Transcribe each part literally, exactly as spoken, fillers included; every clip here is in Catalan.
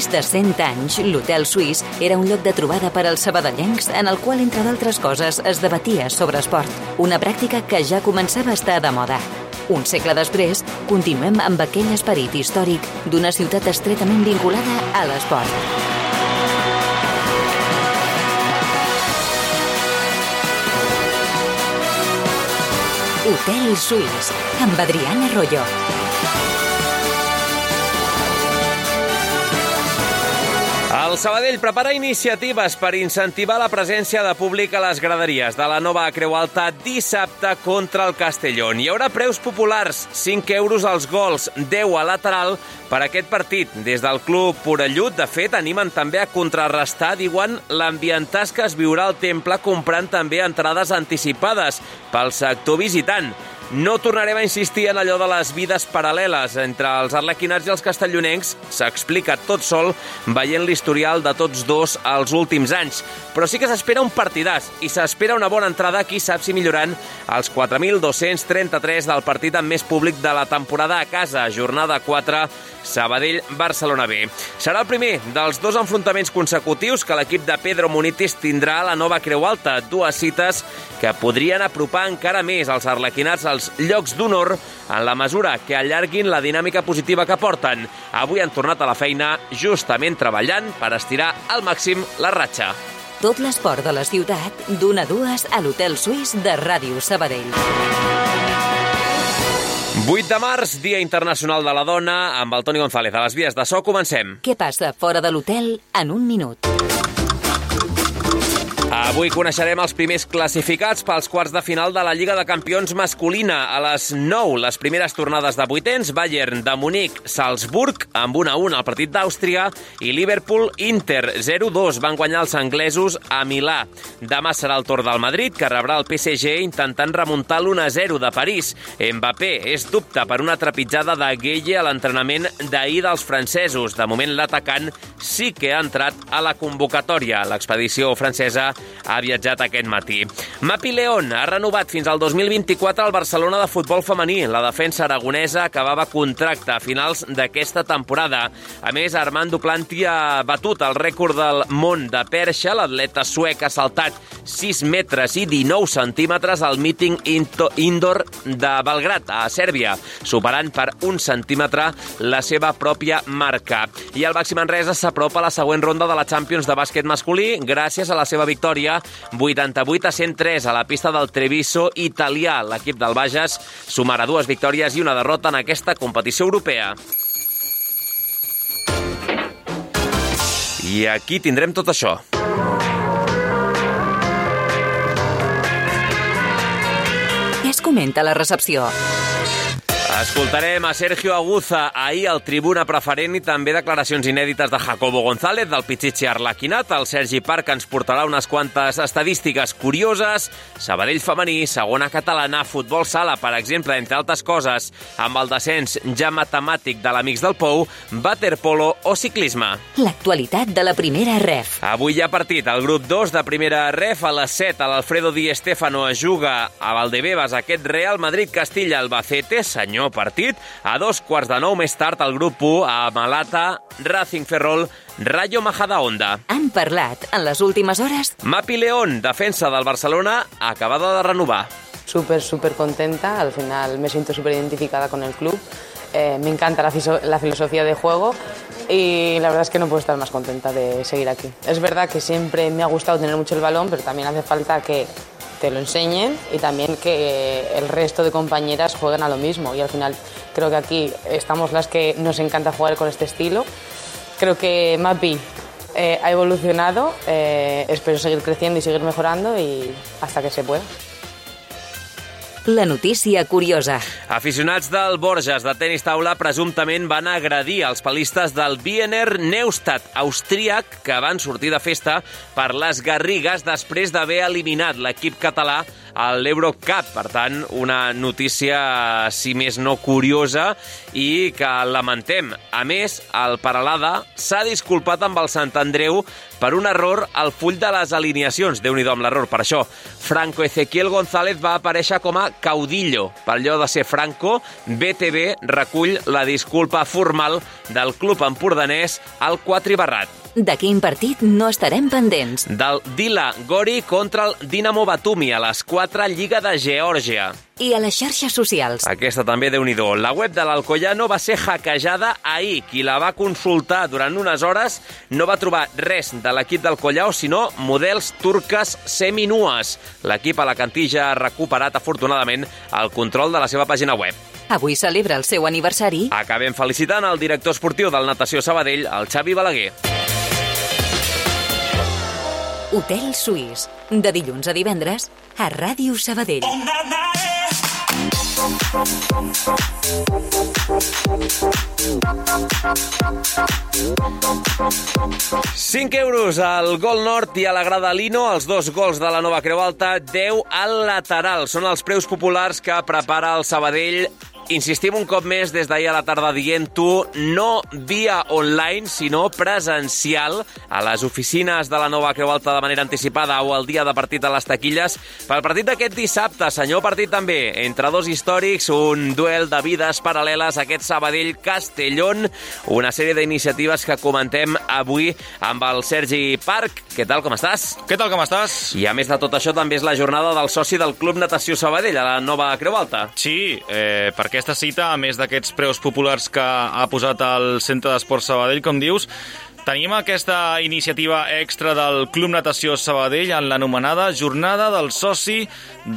més de cent anys, l'Hotel Suís era un lloc de trobada per als sabadellencs en el qual, entre d'altres coses, es debatia sobre esport. Una pràctica que ja començava a estar de moda. Un segle després, continuem amb aquell esperit històric d'una ciutat estretament vinculada a l'esport. Hotel Suís, amb Adriana Arroyo. El Sabadell prepara iniciatives per incentivar la presència de públic a les graderies de la nova Creu Alta dissabte contra el Castellón. Hi haurà preus populars, cinc euros als gols, deu a lateral per aquest partit. Des del club Porellut, de fet, animen també a contrarrestar, diuen, l'ambientàs que es viurà al temple comprant també entrades anticipades pel sector visitant. No tornarem a insistir en allò de les vides paral·leles entre els arlequinats i els castellonencs. S'explica tot sol veient l'historial de tots dos els últims anys. Però sí que s'espera un partidàs i s'espera una bona entrada, qui sap si millorant els quatre mil dos-cents trenta-tres del partit amb més públic de la temporada a casa, jornada quatre, Sabadell-Barcelona B. Serà el primer dels dos enfrontaments consecutius que l'equip de Pedro Munitis tindrà a la nova Creu Alta, dues cites que podrien apropar encara més els arlequinats als llocs d'honor en la mesura que allarguin la dinàmica positiva que porten. Avui han tornat a la feina justament treballant per estirar al màxim la ratxa. Tot l'esport de la ciutat, d'una a dues a l'Hotel Suís de Ràdio Sabadell. vuit de març, Dia Internacional de la Dona, amb el Toni González. A les vies de so comencem. Què passa fora de l'hotel en un minut? Avui coneixerem els primers classificats pels quarts de final de la Lliga de Campions masculina. A les nou, les primeres tornades de vuitens, Bayern de Munic, Salzburg, amb un a un al partit d'Àustria, i Liverpool-Inter, zero dos, van guanyar els anglesos a Milà. Demà serà el torn del Madrid, que rebrà el P S G intentant remuntar l'u a zero de París. Mbappé és dubte per una trepitjada de Gueye a l'entrenament d'ahir dels francesos. De moment, l'atacant sí que ha entrat a la convocatòria. L'expedició francesa ha viatjat aquest matí. Mapi León ha renovat fins al dos mil vint-i-quatre al Barcelona de futbol femení. La defensa aragonesa acabava contracte a finals d'aquesta temporada. A més, Armand Duplanti ha batut el rècord del món de perxa. L'atleta suec ha saltat sis metres i dinou centímetres al míting indoor de Belgrad, a Sèrbia, superant per un centímetre la seva pròpia marca. I el Baxi Manresa s'apropa a la següent ronda de la Champions de bàsquet masculí gràcies a la seva victòria vuitanta-vuit a cent tres a la pista del Treviso italià. L'equip del Bages sumarà dues victòries i una derrota en aquesta competició europea. I aquí tindrem tot això. Què es comenta a la recepció? Escoltarem a Sergio Aguza ahir al Tribuna Preferent i també declaracions inèdites de Jacobo González, del Pichichi Arlequinat. El Sergi Parc ens portarà unes quantes estadístiques curioses. Sabadell femení, segona catalana, futbol sala, per exemple, entre altres coses, amb el descens ja matemàtic de l'Amics del Pou, waterpolo o ciclisme. L'actualitat de la primera ref. Avui hi ha partit al grup dos de primera ref. A les set, a l'Alfredo Di Stéfano es juga a Valdebebas aquest Real Madrid-Castilla-Albacete, senyor partit. A dos quarts de nou més tard, al grup u, a Malata, Racing Ferrol, Rayo Majadahonda. Han parlat en les últimes hores? Mapi León, defensa del Barcelona, acabada de renovar. Súper, súper contenta. Al final me siento súper identificada con el club. Eh, me encanta la, la filosofía de juego y la verdad es que no puedo estar más contenta de seguir aquí. Es verdad que siempre me ha gustado tener mucho el balón, pero también hace falta que te lo enseñen y también que el resto de compañeras jueguen a lo mismo. Y al final creo que aquí estamos las que nos encanta jugar con este estilo. Creo que Mapi eh, ha evolucionado, eh, espero seguir creciendo y seguir mejorando y hasta que se pueda. La notícia curiosa. Aficionats del Borges de tenis taula presumptament van agredir els palistes del Wiener Neustadt austríac, que van sortir de festa per les Garrigues després d'haver eliminat l'equip català a l'Eurocup. Per tant, una notícia, si més no curiosa, i que lamentem. A més, el Peralada s'ha disculpat amb el Sant Andreu per un error al full de les alineacions. Déu-n'hi-do amb l'error. Per això, Franco Ezequiel González va aparèixer com a caudillo. Per allò de ser Franco, B T V recull la disculpa formal del club empordanès al quatribarrat. De quin partit no estarem pendents? Del Dila Gori contra el Dinamo Batumi a les quatre, Lliga de Geòrgia. I a les xarxes socials. Aquesta també, Déu-n'hi-do. La web de l'Alcoyano va ser hackejada ahir. Qui la va consultar durant unes hores no va trobar res de l'equip del Collao, sinó models turques seminues. L'equip a la Cantilla ha recuperat, afortunadament, el control de la seva pàgina web. Avui celebra el seu aniversari. Acabem felicitant el director esportiu del Natació Sabadell, el Xavi Balaguer. Hotel Suís, de dilluns a divendres, a Ràdio Sabadell. cinc euros al gol nord i a la grada Lino, els dos gols de la Nova Creu Alta, deu al lateral. Són els preus populars que prepara el Sabadell. Insistim un cop més des d'ahir a la tarda dient-ho, no via online, sinó presencial a les oficines de la Nova Creu Alta de manera anticipada o el dia de partit a les taquilles. Pel partit d'aquest dissabte, senyor partit també, entre dos històrics, un duel de vides paral·leles, aquest Sabadell-Castellón, una sèrie d'iniciatives que comentem avui amb el Sergi Parc. Què tal, com estàs? Què tal, com estàs? I a més de tot això, també és la jornada del soci del Club Natació Sabadell a la Nova Creu Alta. Sí, eh, perquè aquesta cita, a més d'aquests preus populars que ha posat el Centre d'Esports Sabadell, com dius, tenim aquesta iniciativa extra del Club Natació Sabadell en l'anomenada Jornada del Soci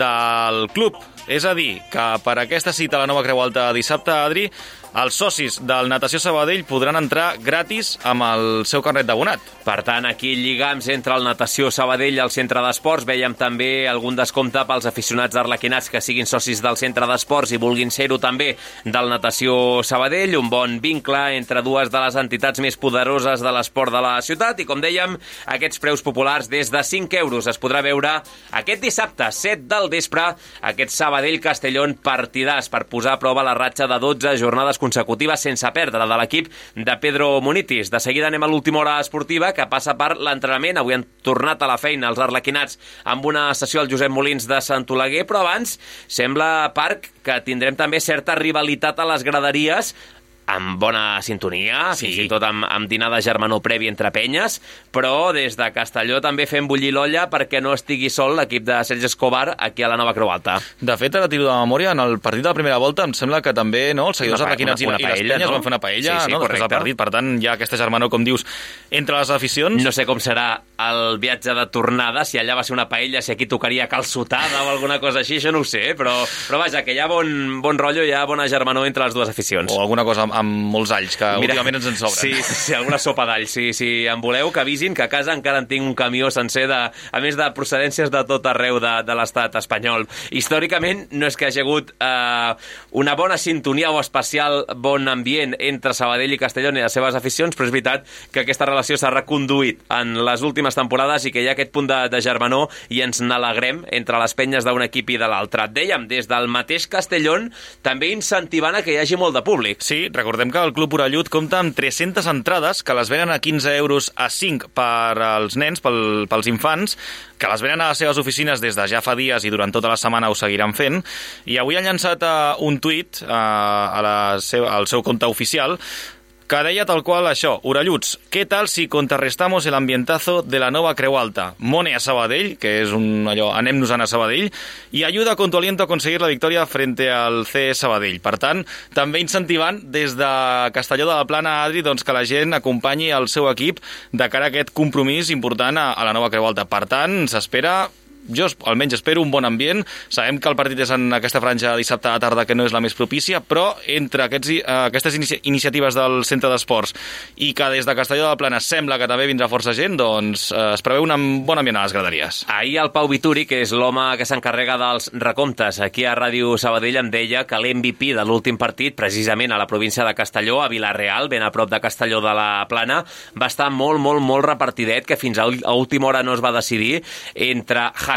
del Club. És a dir, que per aquesta cita a la Nova Creu Alta dissabte, Adri, els socis del Natació Sabadell podran entrar gratis amb el seu carnet d'abonat. Per tant, aquí lligams entre el Natació Sabadell i el Centre d'Esports. Veiem també algun descompte pels aficionats arlequinats que siguin socis del Centre d'Esports i vulguin ser-ho també del Natació Sabadell. Un bon vincle entre dues de les entitats més poderoses de l'esport de la ciutat. I com dèiem, aquests preus populars des de cinc euros es podrà veure aquest dissabte, set del vespre, aquest Sabadell-Castellón partidàs per posar a prova la ratxa de dotze jornades consecutives sense perdre de l'equip de Pedro Munitis. De seguida anem a l'última hora esportiva, que passa per l'entrenament. Avui han tornat a la feina els arlequinats amb una sessió al Josep Molins de Sant Oleguer, però abans sembla, Parc, que tindrem també certa rivalitat a les graderies, amb bona sintonia, sí. Fins i tot amb, amb dinar de germanor previ entre penyes, però des de Castelló també fem bullir l'olla perquè no estigui sol l'equip de Sergi Escobar aquí a la Nova Creu Alta. De fet, ara tiro de memòria, en el partit de la primera volta em sembla que també no, els seguidors arlequinats i, i les penyes no? van fer una paella sí, sí, no? després del partit, per tant hi ha aquesta germanor, com dius, entre les aficions. No sé com serà el viatge de tornada, si allà va ser una paella, si aquí tocaria calçotada o alguna cosa així, això no ho sé, però, però vaja, que hi ha bon, bon rotllo, hi ha bona germanor entre les dues aficions. O alguna cosa amb molts alls, que Mira, últimament ens en sobren. Sí, sí, sí, alguna sopa d'all. Sí, si en voleu, que avisin, que a casa encara en tinc un camió sencer, de, a més de procedències de tot arreu de, de l'estat espanyol. Històricament, no és que hagi hagut eh, una bona sintonia o especial bon ambient entre Sabadell i Castelló i les seves aficions, però és veritat que aquesta relació s'ha reconduït en les últimes temporades i que hi ha aquest punt de, de germanor i ens n'alegrem entre les penyes d'un equip i de l'altre. Dèiem, des del mateix Castellón, també incentivant a que hi hagi molt de públic. Sí, recordem que el Club Orellut compta amb tres-centes entrades que les venen a quinze euros a cinc per als nens, pel, pels infants, que les venen a les seves oficines des de ja fa dies i durant tota la setmana ho seguiran fent. I avui han llançat uh, un tuit uh, a la seva, al seu compte oficial que deia tal qual això: Orelluts, ¿qué tal si contrarrestamos el ambientazo de la Nova Creu Alta? Mone a Sabadell, que és un allò, anem-nos-en a Sabadell, i ayuda con tu aliento a conseguir la victòria frente al C Sabadell. Per tant, també incentivant des de Castelló de la Plana, Adri, doncs, que la gent acompanyi el seu equip de cara a aquest compromís important a, a la Nova Creu Alta. Per tant, s'espera... Jo almenys espero un bon ambient. Sabem que el partit és en aquesta franja dissabte a la tarda, que no és la més propícia, però entre aquests, uh, aquestes inici iniciatives del Centre d'Esports i que des de Castelló de la Plana sembla que també vindrà força gent, doncs uh, es preveu un bon ambient a les graderies. Ahir el Pau Vituri, que és l'home que s'encarrega dels recomptes aquí a Ràdio Sabadell, em deia que l'M V P de l'últim partit, precisament a la província de Castelló, a Vila-real, ben a prop de Castelló de la Plana, va estar molt, molt, molt repartidet, que fins a última hora no es va decidir entre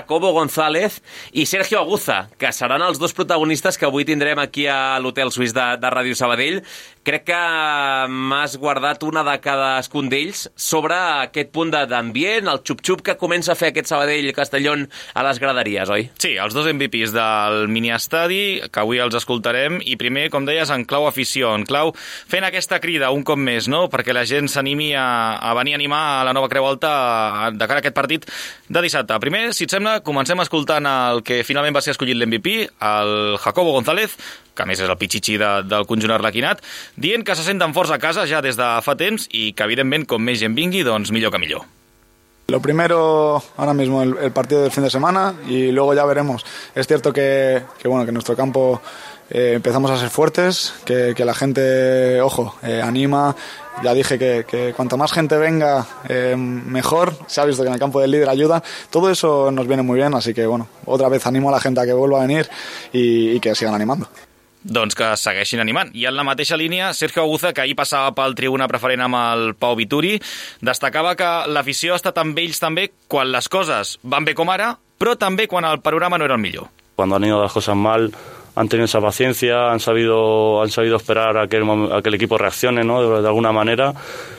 Jacobo González i Sergio Aguza, que seran els dos protagonistes que avui tindrem aquí a l'Hotel Suís de, de Ràdio Sabadell. Crec que m'has guardat una de cadascun d'ells sobre aquest punt d'ambient, el xup-xup que comença a fer aquest Sabadell-Castellón a les graderies, oi? Sí, els dos M V Ps del miniestadi, que avui els escoltarem, i primer, com deies, en clau afició, en clau fent aquesta crida un cop més, no?, perquè la gent s'animi a, a venir a animar a la Nova Creu Alta de cara a aquest partit de dissabte. Primer, si et sembla, comencem escoltant el que finalment va ser escollit l'M V P, el Jacobo González, que a més és el pitxitxí de, del conjunt arlequinat, dient que se senten forts a casa ja des de fa temps i que, evidentment, com més gent vingui, doncs millor que millor. Lo primero, ahora mismo, el, el partido del fin de semana y luego ya veremos. Es cierto que, que bueno, que en nuestro campo eh, empezamos a ser fuertes, que, que la gente, ojo, eh, anima. Ya dije que, que cuanta más gente venga, eh, mejor. Se ha visto que en el campo del líder ayuda. Todo eso nos viene muy bien, así que, bueno, otra vez animo a la gente a que vuelva a venir y, y que sigan animando. Doncs que segueixin animant. I en la mateixa línia, Sergio Aguza, que ahir passava pel tribuna preferent amb el Pau Vituri, destacava que l'afició ha estat amb ells també quan les coses van bé com ara, però també quan el panorama no era el millor. Cuando han ido las cosas mal, han tenido esa paciencia, han sabido, han sabido esperar a que, el, a que el equipo reaccione, ¿no?, de, de alguna manera.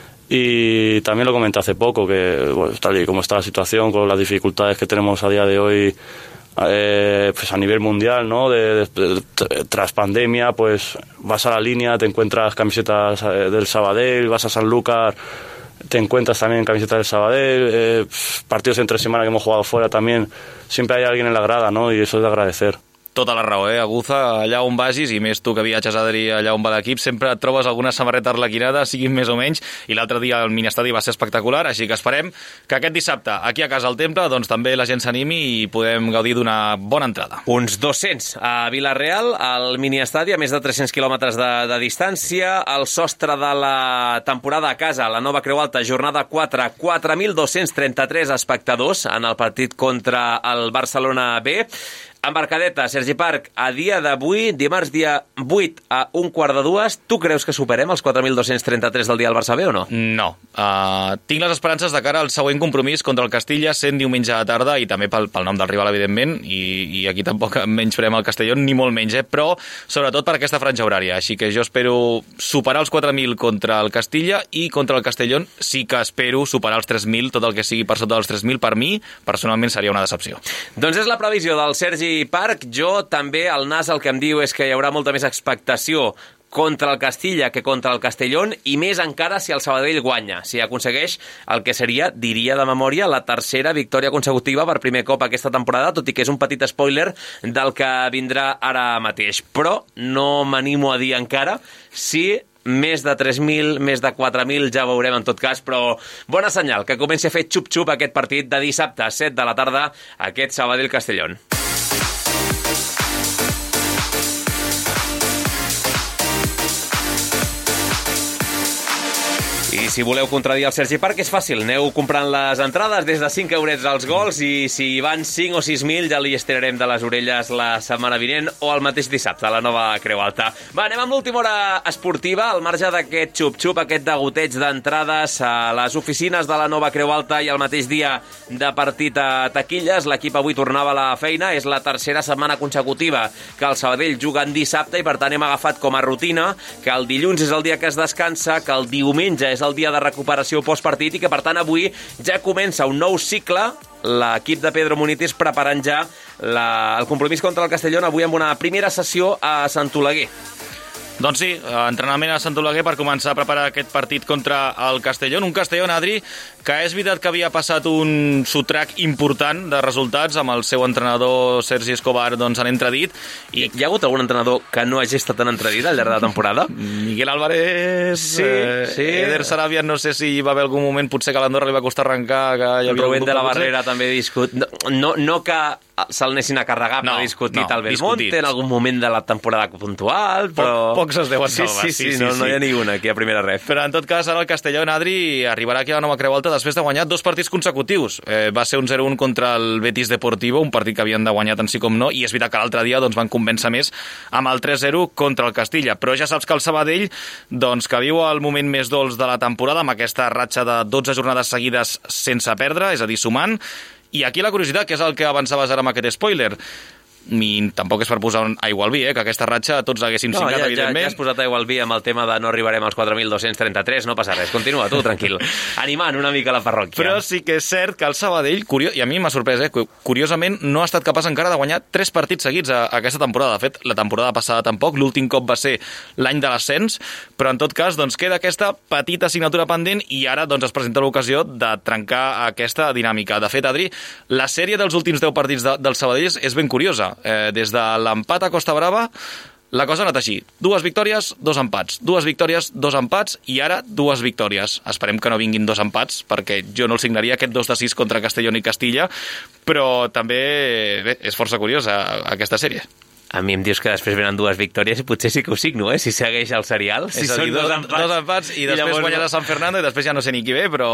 Y también lo comenté hace poco, que bueno, tal y como está la situación, con las dificultades que tenemos a día de hoy, Eh, pues a nivel mundial, ¿no?, de, de, de, tras pandemia, pues vas a la línea, te encuentras camisetas del Sabadell, vas a Sanlúcar, te encuentras también camisetas del Sabadell, eh, partidos entre semana que hemos jugado fuera también, siempre hay alguien en la grada, ¿no?, y eso es de agradecer. Tota la raó, eh, Aguza, allà on vagis, i més tu que viatges, Adri, allà on va l'equip, sempre et trobes alguna samarreta arlequinada, siguin més o menys, i l'altre dia el miniestadi va ser espectacular, així que esperem que aquest dissabte, aquí a casa al Temple, doncs també la gent s'animi i podem gaudir d'una bona entrada. Uns dos-cents a Vila-real, al miniestadi, a més de tres-cents quilòmetres de, de distància, el sostre de la temporada a casa, la Nova Creu Alta, jornada quatre, quatre mil dos-cents trenta-tres espectadors en el partit contra el Barcelona B. Embarcadeta, Sergi Parc, a dia d'avui, dimarts dia vuit a un quart de dues, tu creus que superem els quatre mil dos-cents trenta-tres del dia al Barça B o no? No. Uh, tinc les esperances de cara al següent compromís contra el Castilla, sent diumenge a la tarda, i també pel, pel nom del rival, evidentment, i, i aquí tampoc menysprem el Castellón, ni molt menys, eh? Però sobretot per aquesta franja horària. Així que jo espero superar els quatre mil contra el Castilla, i contra el Castellón sí que espero superar els tres mil, tot el que sigui per sota dels tres mil, per mi, personalment seria una decepció. Doncs és la previsió del Sergi Parc. Jo també, el nas el que em diu és que hi haurà molta més expectació contra el Castilla que contra el Castellón, i més encara si el Sabadell guanya, si aconsegueix el que seria, diria de memòria, la tercera victòria consecutiva per primer cop aquesta temporada, tot i que és un petit spoiler del que vindrà ara mateix. Però no m'animo a dir encara si més de tres mil, més de quatre mil, ja veurem en tot cas, però bona senyal que comenci a fer xup-xup aquest partit de dissabte a set de la tarda, aquest Sabadell-Castellón. I si voleu contradir el Sergi Parc és fàcil, aneu comprant les entrades des de cinc eurets als gols, i si van cinc o sis mil ja li estirarem de les orelles la setmana vinent o el mateix dissabte a la Nova Creu Alta. Va, anem amb l'última hora esportiva, al marge d'aquest xup-xup, aquest degoteig d'entrades a les oficines de la Nova Creu Alta i el mateix dia de partit a taquilles. L'equip avui tornava a la feina, és la tercera setmana consecutiva que el Sabadell juga en dissabte, i per tant hem agafat com a rutina que el dilluns és el dia que es descansa, que el diumenge és el dia de recuperació postpartit, i que per tant avui ja comença un nou cicle, l'equip de Pedro Munitis preparant ja la, el compromís contra el Castellón, avui amb una primera sessió a Sant Oleguer. Doncs sí, entrenament a Sant Oleguer per començar a preparar aquest partit contra el Castellón. Un Castellón, Adri, que és veritat que havia passat un sotrac important de resultats amb el seu entrenador Sergi Escobar, doncs, en entredit. I hi ha hagut algun entrenador que no hagi estat en entredit al llarg de la temporada? Miguel Álvarez, sí, eh, sí. Eder Sarabia, no sé si hi va haver algun moment, potser que a l'Andorra li va costar arrencar, que hi havia Rubén de la potser. Barrera també discut. No, no, no que se'l anessin a carregar, però No, discutit no, al Belmonte discutit. en algun moment de la temporada puntual, però... Poc, pocs es deuen sí, salvar. Sí, sí, sí, no, no hi ha ni una aquí a primera ref. Però en tot cas, ara el Castellón, Adri, arribarà aquí a la Nova Creu Alta després de guanyar dos partits consecutius. Eh, va ser un zero un contra el Betis Deportivo, un partit que havien de guanyar tant sí com no, i és veritat que l'altre dia doncs, van convèncer més amb el tres zero contra el Castilla. Però ja saps que el Sabadell, doncs, que viu el moment més dolç de la temporada, amb aquesta ratxa de dotze jornades seguides sense perdre, és a dir, sumant, I aquí la curiositat, que és el que avançaves ara amb aquest spoiler, i tampoc és per posar un aigua al vi, eh, que aquesta ratxa tots haguéssim no, cincat, ja, evidentment. Ja, ja has posat aigua al vi amb el tema de no arribarem als quatre mil dos-cents trenta-tres, no passa res, continua tu, tranquil. Animant una mica la parròquia. Però sí que és cert que el Sabadell, curiós, i a mi m'ha sorprès, eh, curiosament no ha estat capaç encara de guanyar tres partits seguits a, a aquesta temporada. De fet, la temporada passada tampoc, l'últim cop va ser l'any de l'ascens, però en tot cas doncs, queda aquesta petita assignatura pendent i ara doncs, es presenta l'ocasió de trencar aquesta dinàmica. De fet, Adri, la sèrie dels últims deu partits de, del Sabadell és, és ben curiosa. Eh, des de l'empat a Costa Brava, la cosa ha anat així. Dues victòries, dos empats. Dues victòries, dos empats, i ara dues victòries. Esperem que no vinguin dos empats, perquè jo no el signaria aquest dos de sis contra Castellón i Castilla, però també bé, és força curiosa aquesta sèrie. A mi em dius que després venen dues victòries i potser sí que ho signo, eh? Si segueix el serial. Si són dos, dos, empats, dos empats i, i després llavors... guanyarà San Fernando i després ja no sé ni qui ve, però...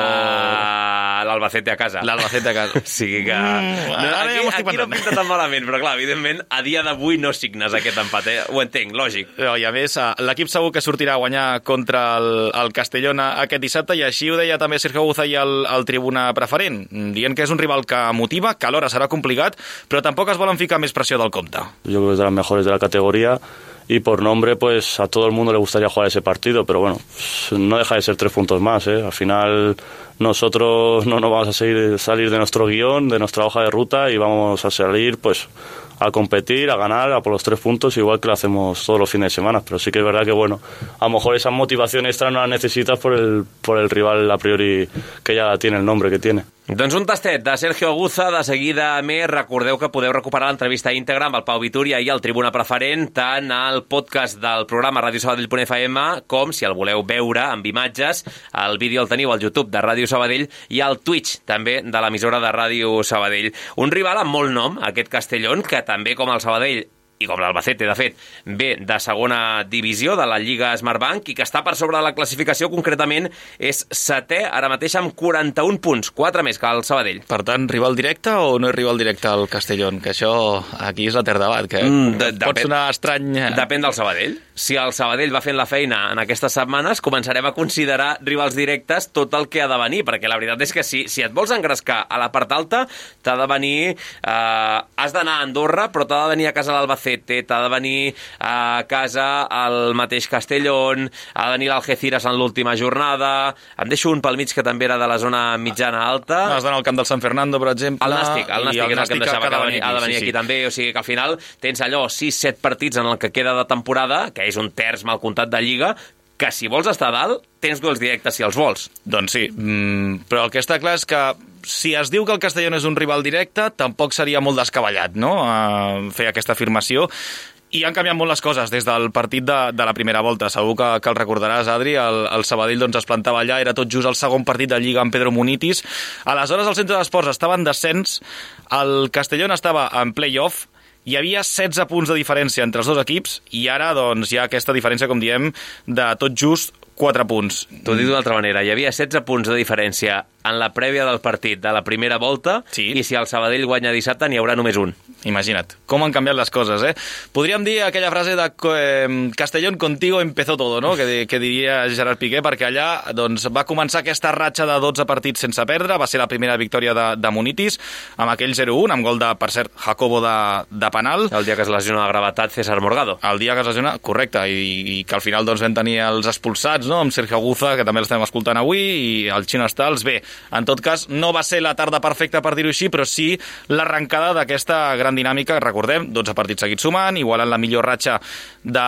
Uh, L'Albacete a casa. L'Albacete a casa. O sigui que... Mm, no, aquí ja aquí no pinta tan malament, però clar, evidentment, a dia d'avui no signes aquest empat, eh? Ho entenc, lògic. No, I a més, l'equip segur que sortirà a guanyar contra el, el Castellón aquest dissabte, i així ho deia també Sergio Aguza i el, el tribuna preferent, dient que és un rival que motiva, que alhora serà complicat, però tampoc es volen ficar més pressió del compte. Yo creo que es de las mejores de la categoría y por nombre pues a todo el mundo le gustaría jugar ese partido, pero bueno, no deja de ser tres puntos más, ¿eh? Al final nosotros no nos vamos a seguir, salir de nuestro guión, de nuestra hoja de ruta, y vamos a salir pues a competir, a ganar, a por los tres puntos, igual que lo hacemos todos los fines de semana. Pero sí que es verdad que, bueno, a lo mejor esa motivación extra no la necesitas por el, por el rival a priori que ya tiene el nombre que tiene. Doncs un tastet de Sergio Aguza. De seguida més, recordeu que podeu recuperar l'entrevista íntegra amb el Pau Vitúria i el Tribuna Preferent tant al podcast del programa radio sabadell punt f m com, si el voleu veure amb imatges, el vídeo el teniu al YouTube de Ràdio Sabadell i al Twitch també de l'emissora de Ràdio Sabadell. Un rival amb molt nom, aquest Castellón, que també com el Sabadell i com l'Albacete, de fet, ve de segona divisió de la Lliga Smartbank i que està per sobre de la classificació, concretament és setè, ara mateix amb quaranta-un punts, quatre més que el Sabadell. Per tant, rival directe o no és rival directe al Castellón? Que això aquí és l'etern debat, que mm, de, pot sonar estrany. Depèn del Sabadell. Si el Sabadell va fent la feina en aquestes setmanes, començarem a considerar rivals directes tot el que ha de venir, perquè la veritat és que si, si et vols engrescar a la part alta, t'ha de venir... Eh, has d'anar a Andorra, però t'ha de venir a casa l'Albacete, t'ha de venir a casa el mateix Castellón, ha de venir l'Algeciras en l'última jornada, em deixo un pel mig que també era de la zona mitjana alta. Has d'anar al camp del San Fernando, per exemple. El Nàstic, el Nàstic, el Nàstic és el que em deixava, que ha de venir, ha de venir sí, aquí sí. també, o sigui que al final tens allò sis set partits en el que queda de temporada, que és un terç mal comptat de Lliga, que si vols estar a dalt, tens duels directes si els vols. Doncs sí, mm, però el que està clar és que si es diu que el Castellón és un rival directe, tampoc seria molt descabellat, no?, a fer aquesta afirmació. I han canviat molt les coses des del partit de, de la primera volta. Segur que, que el recordaràs, Adri, el, el Sabadell doncs, es plantava allà, era tot just el segon partit de Lliga amb Pedro Munitis. Aleshores, el centre d'esports estava en descens, el Castellón estava en play-off, hi havia setze punts de diferència entre els dos equips i ara doncs, hi ha aquesta diferència, com diem, de tot just quatre punts. T'ho dic d'una altra manera, hi havia setze punts de diferència en la prèvia del partit de la primera volta, sí. I si el Sabadell guanya dissabte n'hi haurà només un. Imagina't, com han canviat les coses, eh? Podríem dir aquella frase de eh, Castellón contigo empezó todo, no?, que, que diria Gerard Piqué, perquè allà doncs, va començar aquesta ratxa de dotze partits sense perdre, va ser la primera victòria de, de Munitis, amb aquell zero un, amb gol de, per cert, Jacobo de, de penal. El dia que es lesiona de gravetat César Morgado. El dia que es lesiona, correcte, i, i que al final doncs, vam tenir els expulsats, no?, amb Sergio Aguza, que també l'estem escoltant avui, i el Xino Stals. Bé, en tot cas, no va ser la tarda perfecta, per dir-ho així, però sí l'arrencada d'aquesta gran dinàmica. Recordem, dotze partits seguits sumant, igualant la millor ratxa de,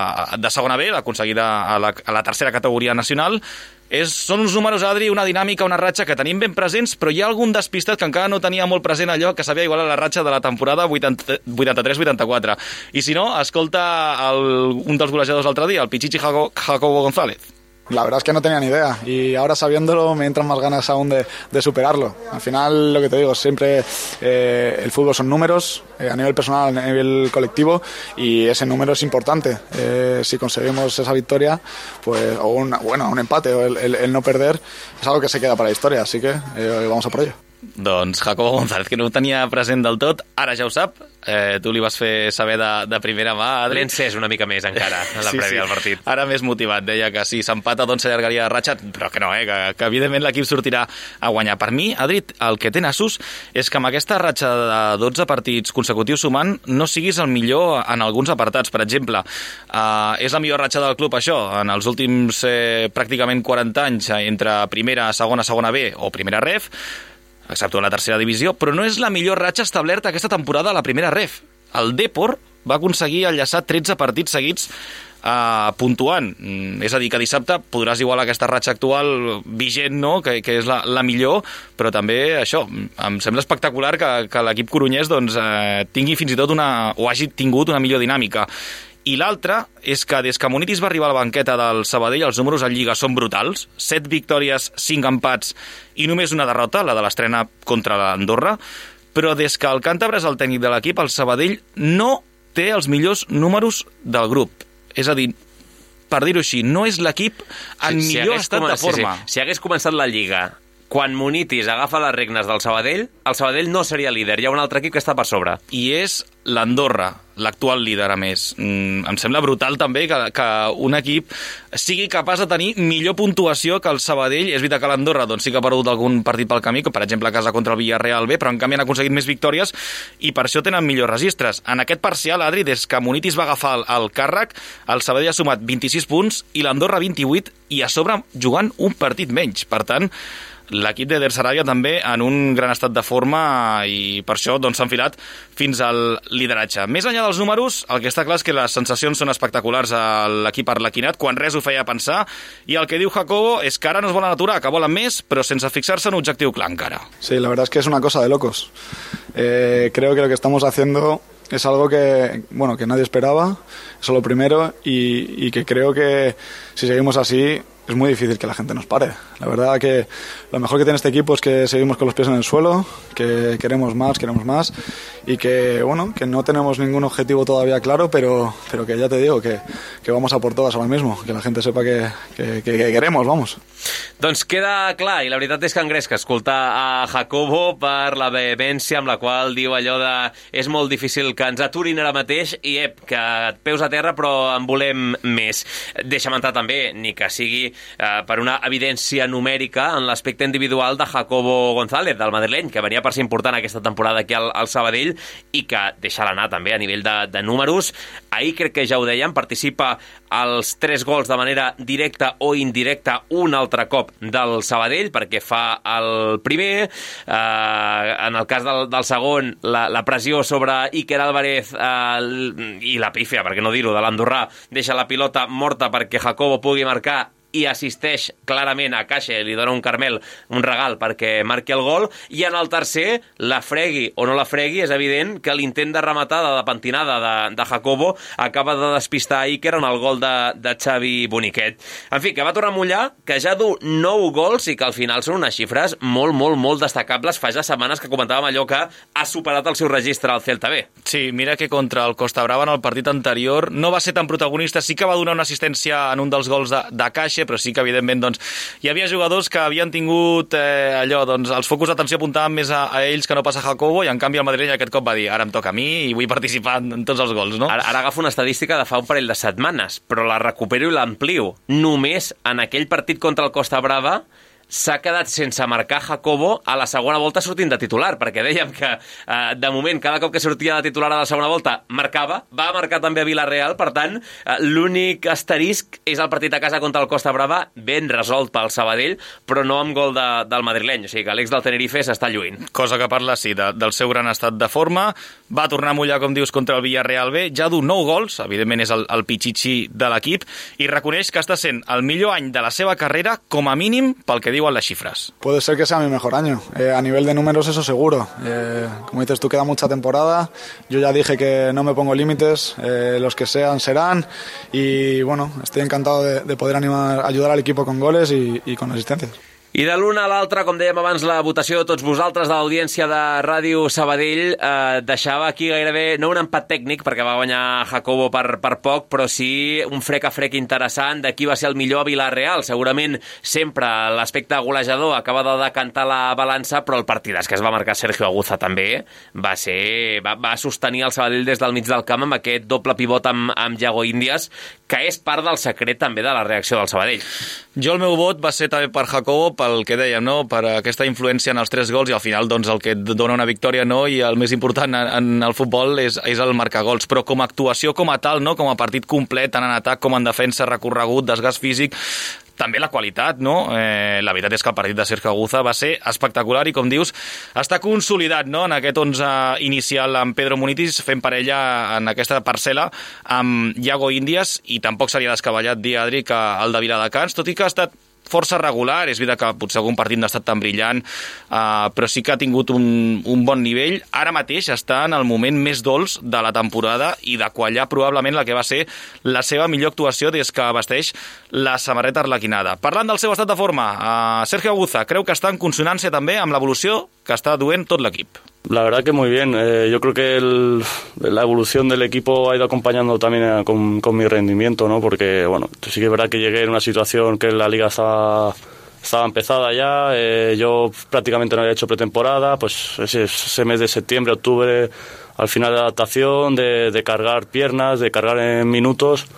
de segona B, aconseguida a la, a la tercera categoria nacional. És, són uns números, Adri, una dinàmica, una ratxa que tenim ben presents, però hi ha algun despistat que encara no tenia molt present allò que sabia igual a la ratxa de la temporada vuitanta-tres vuitanta-quatre. I si no, escolta el, un dels golejadors l'altre dia, el Pichichi Jacobo González. La verdad es que no tenía ni idea y ahora sabiéndolo me entran más ganas aún de, de superarlo. Al final, lo que te digo, siempre eh, el fútbol son números, eh, a nivel personal, a nivel colectivo, y ese número es importante. Eh, si conseguimos esa victoria, pues o un, bueno, un empate o el, el, el no perder, es algo que se queda para la historia, así que eh, vamos a por ello. Doncs Jacobo González, que no ho tenia present del tot, ara ja ho sap. Eh, tu li vas fer saber de, de primera mà, Adri. L'he encès una mica més encara, en la sí, prèvia sí. del partit. Ara més motivat, deia que si s'empata doncs s'allargaria la ratxa, però que no, eh, que, que evidentment l'equip sortirà a guanyar. Per mi, Adri, el que té nassos és que amb aquesta ratxa de dotze partits consecutius sumant no siguis el millor en alguns apartats. Per exemple, eh, és la millor ratxa del club això, en els últims eh, pràcticament quaranta anys, entre primera, segona, segona B o primera ref, excepte en la tercera divisió, però no és la millor ratxa establerta aquesta temporada a la primera ref. El Depor va aconseguir enllaçar tretze partits seguits eh, puntuant. Mm, és a dir, que dissabte podràs igualar aquesta ratxa actual vigent, no?, que, que és la, la millor, però també això, em sembla espectacular que, que l'equip corunyès doncs, eh, tingui fins i tot una, o hagi tingut una millor dinàmica. I l'altre és que des que Munitis va arribar a la banqueta del Sabadell, els números en Lliga són brutals. set victòries, cinc empats i només una derrota, la de l'estrena contra l'Andorra. Però des que el càntabre és el tècnic de l'equip, el Sabadell no té els millors números del grup. És a dir, per dir-ho així, no és l'equip en si, millor si estat de forma. Sí, sí. Si hagués començat la Lliga quan Munitis agafa les regnes del Sabadell, el Sabadell no seria líder, hi ha un altre equip que està per sobre. I és l'Andorra, l'actual líder, a més. Mm, em sembla brutal també que, que un equip sigui capaç de tenir millor puntuació que el Sabadell. És veritat que l'Andorra doncs, sí que ha perdut algun partit pel camí, que per exemple a casa contra el Villarreal B, però en canvi han aconseguit més victòries i per això tenen millors registres. En aquest parcial, Adri, des que Munitis va agafar el, el càrrec, el Sabadell ha sumat vint-i-sis punts i l'Andorra vint-i-vuit, i a sobre jugant un partit menys. Per tant, l'equip d'Eder Sarabia també en un gran estat de forma i per això doncs, s'ha enfilat fins al lideratge. Més enllà dels números, el que està clar és que les sensacions són espectaculars a l'equip arlequinat, quan res ho feia pensar, i el que diu Jacobo és que ara no es volen aturar, que volen més, però sense fixar-se en un objectiu clar encara. Sí, la verdad es que es una cosa de locos. Eh, creo que lo que estamos haciendo es algo que, bueno, que nadie esperaba, eso es lo primero, y, y que creo que si seguimos así es muy difícil que la gente nos pare. La verdad que lo mejor que tiene este equipo es que seguimos con los pies en el suelo, que queremos más, queremos más, y que, bueno, que no tenemos ningún objetivo todavía claro, pero, pero que ya te digo, que, que vamos a por todas ahora mismo, que la gente sepa que, que, que, que queremos, vamos. Doncs queda clar, i la veritat és que engresca escoltar a Jacobo per la vehemència amb la qual diu allò de és molt difícil que ens aturin ara mateix i ep, que et peus a terra però en volem més. Deixa'm entrar també, ni que sigui eh, per una evidència numèrica en l'aspecte individual de Jacobo González, del madrileny, que venia per ser important aquesta temporada aquí al, al Sabadell i que deixa l'anar també a nivell de, de números. Ahir crec que ja ho dèiem, participa als tres gols de manera directa o indirecta un altre cop del Sabadell, perquè fa el primer, eh, en el cas del, del segon, la, la pressió sobre Iker Álvarez eh, i la pífia, perquè no dir-ho, de l'andorrà, deixa la pilota morta perquè Jacobo pugui marcar i assisteix clarament a Caixa, li dona un Carmel, un regal perquè marqui el gol, i en el tercer, la fregui o no la fregui, és evident que l'intent de rematada, de pentinada de, de Jacobo acaba de despistar Iker en el gol de, de Xavi Boniquet. En fi, que va tornar a mullar, que ja du nou gols i que al final són unes xifres molt, molt, molt destacables. Fa ja setmanes que comentàvem allò que ha superat el seu registre al Celta B. Sí, mira que contra el Costa Brava en el partit anterior no va ser tan protagonista, sí que va donar una assistència en un dels gols de, de Caixa, però sí que evidentment doncs, hi havia jugadors que havien tingut eh, allò, doncs, els focus d'atenció apuntaven més a, a ells que no pas a Jacobo, i en canvi el madrileny aquest cop va dir, ara em toca a mi i vull participar en, en tots els gols, no? Ara, ara agafo una estadística de fa un parell de setmanes, però la recupero i l'amplio. Només en aquell partit contra el Costa Brava s'ha quedat sense marcar Jacobo a la segona volta sortint de titular, perquè dèiem que eh, de moment cada cop que sortia de titular a la segona volta marcava, va marcar també a Villarreal, per tant eh, l'únic asterisc és el partit a casa contra el Costa Brava, ben resolt pel Sabadell, però no amb gol de, del madrileny, o sigui que l'ex del Tenerife s'està lluint. Cosa que parla, sí, de, del seu gran estat de forma, va tornar a mullar, com dius, contra el Villarreal B, ja du nou gols, evidentment és el, el pitxitxi de l'equip, i reconeix que està sent el millor any de la seva carrera, com a mínim pel que diuen las cifras. Puede ser que sea mi mejor año. Eh, a nivel de números, eso seguro. Eh, como dices tú, queda mucha temporada. Yo ya dije que no me pongo límites. Eh, los que sean, serán. Y bueno, estoy encantado de, de poder animar, ayudar al equipo con goles y, y con asistencias. I de l'una a l'altra, com dèiem abans, la votació de tots vosaltres de l'audiència de Ràdio Sabadell eh, deixava aquí gairebé, no un empat tècnic, perquè va guanyar Jacobo per, per poc, però sí un frec a frec interessant de qui va ser el millor a Vila-real. Segurament sempre l'aspecte golejador acaba de decantar la balança, però el partidàs que es va marcar Sergio Aguza també va ser va, va sostenir el Sabadell des del mig del camp amb aquest doble pivot amb, amb Yago Indias, que és part del secret també de la reacció del Sabadell. Jo el meu vot va ser també per Jacobo, pel que dèiem, no? Per aquesta influència en els tres gols i al final doncs, el que et dona una victòria, no? I el més important en, en el futbol és, és el marcar gols, però com a actuació com a tal, no? Com a partit complet, tant en atac com en defensa, recorregut, desgast físic, també la qualitat, no? Eh, la veritat és que el partit de Sergio Aguza va ser espectacular i, com dius, està consolidat, no? En aquest onze inicial amb Pedro Munitis, fent parella en aquesta parcel·la amb Yago Indias, i tampoc seria descabellat dir, Adri, que el de Viladecans, tot i que ha estat força regular, és veritat que potser algun partit no ha estat tan brillant, uh, però sí que ha tingut un, un bon nivell. Ara mateix està en el moment més dolç de la temporada i de quallar probablement la que va ser la seva millor actuació des que vesteix la samarreta arlequinada. Parlant del seu estat de forma, uh, Sergio Aguza creu que està en consonància també amb l'evolució que està duent tot l'equip. La verdad que muy bien. Eh, yo creo que el, la evolución del equipo ha ido acompañando también a, con, con mi rendimiento, ¿no? Porque, bueno, sí que es verdad que llegué en una situación que la liga estaba, estaba empezada ya. Eh, yo prácticamente no había hecho pretemporada. Pues ese, ese mes de septiembre, octubre, al final de la adaptación, de, de cargar piernas, de cargar en minutos,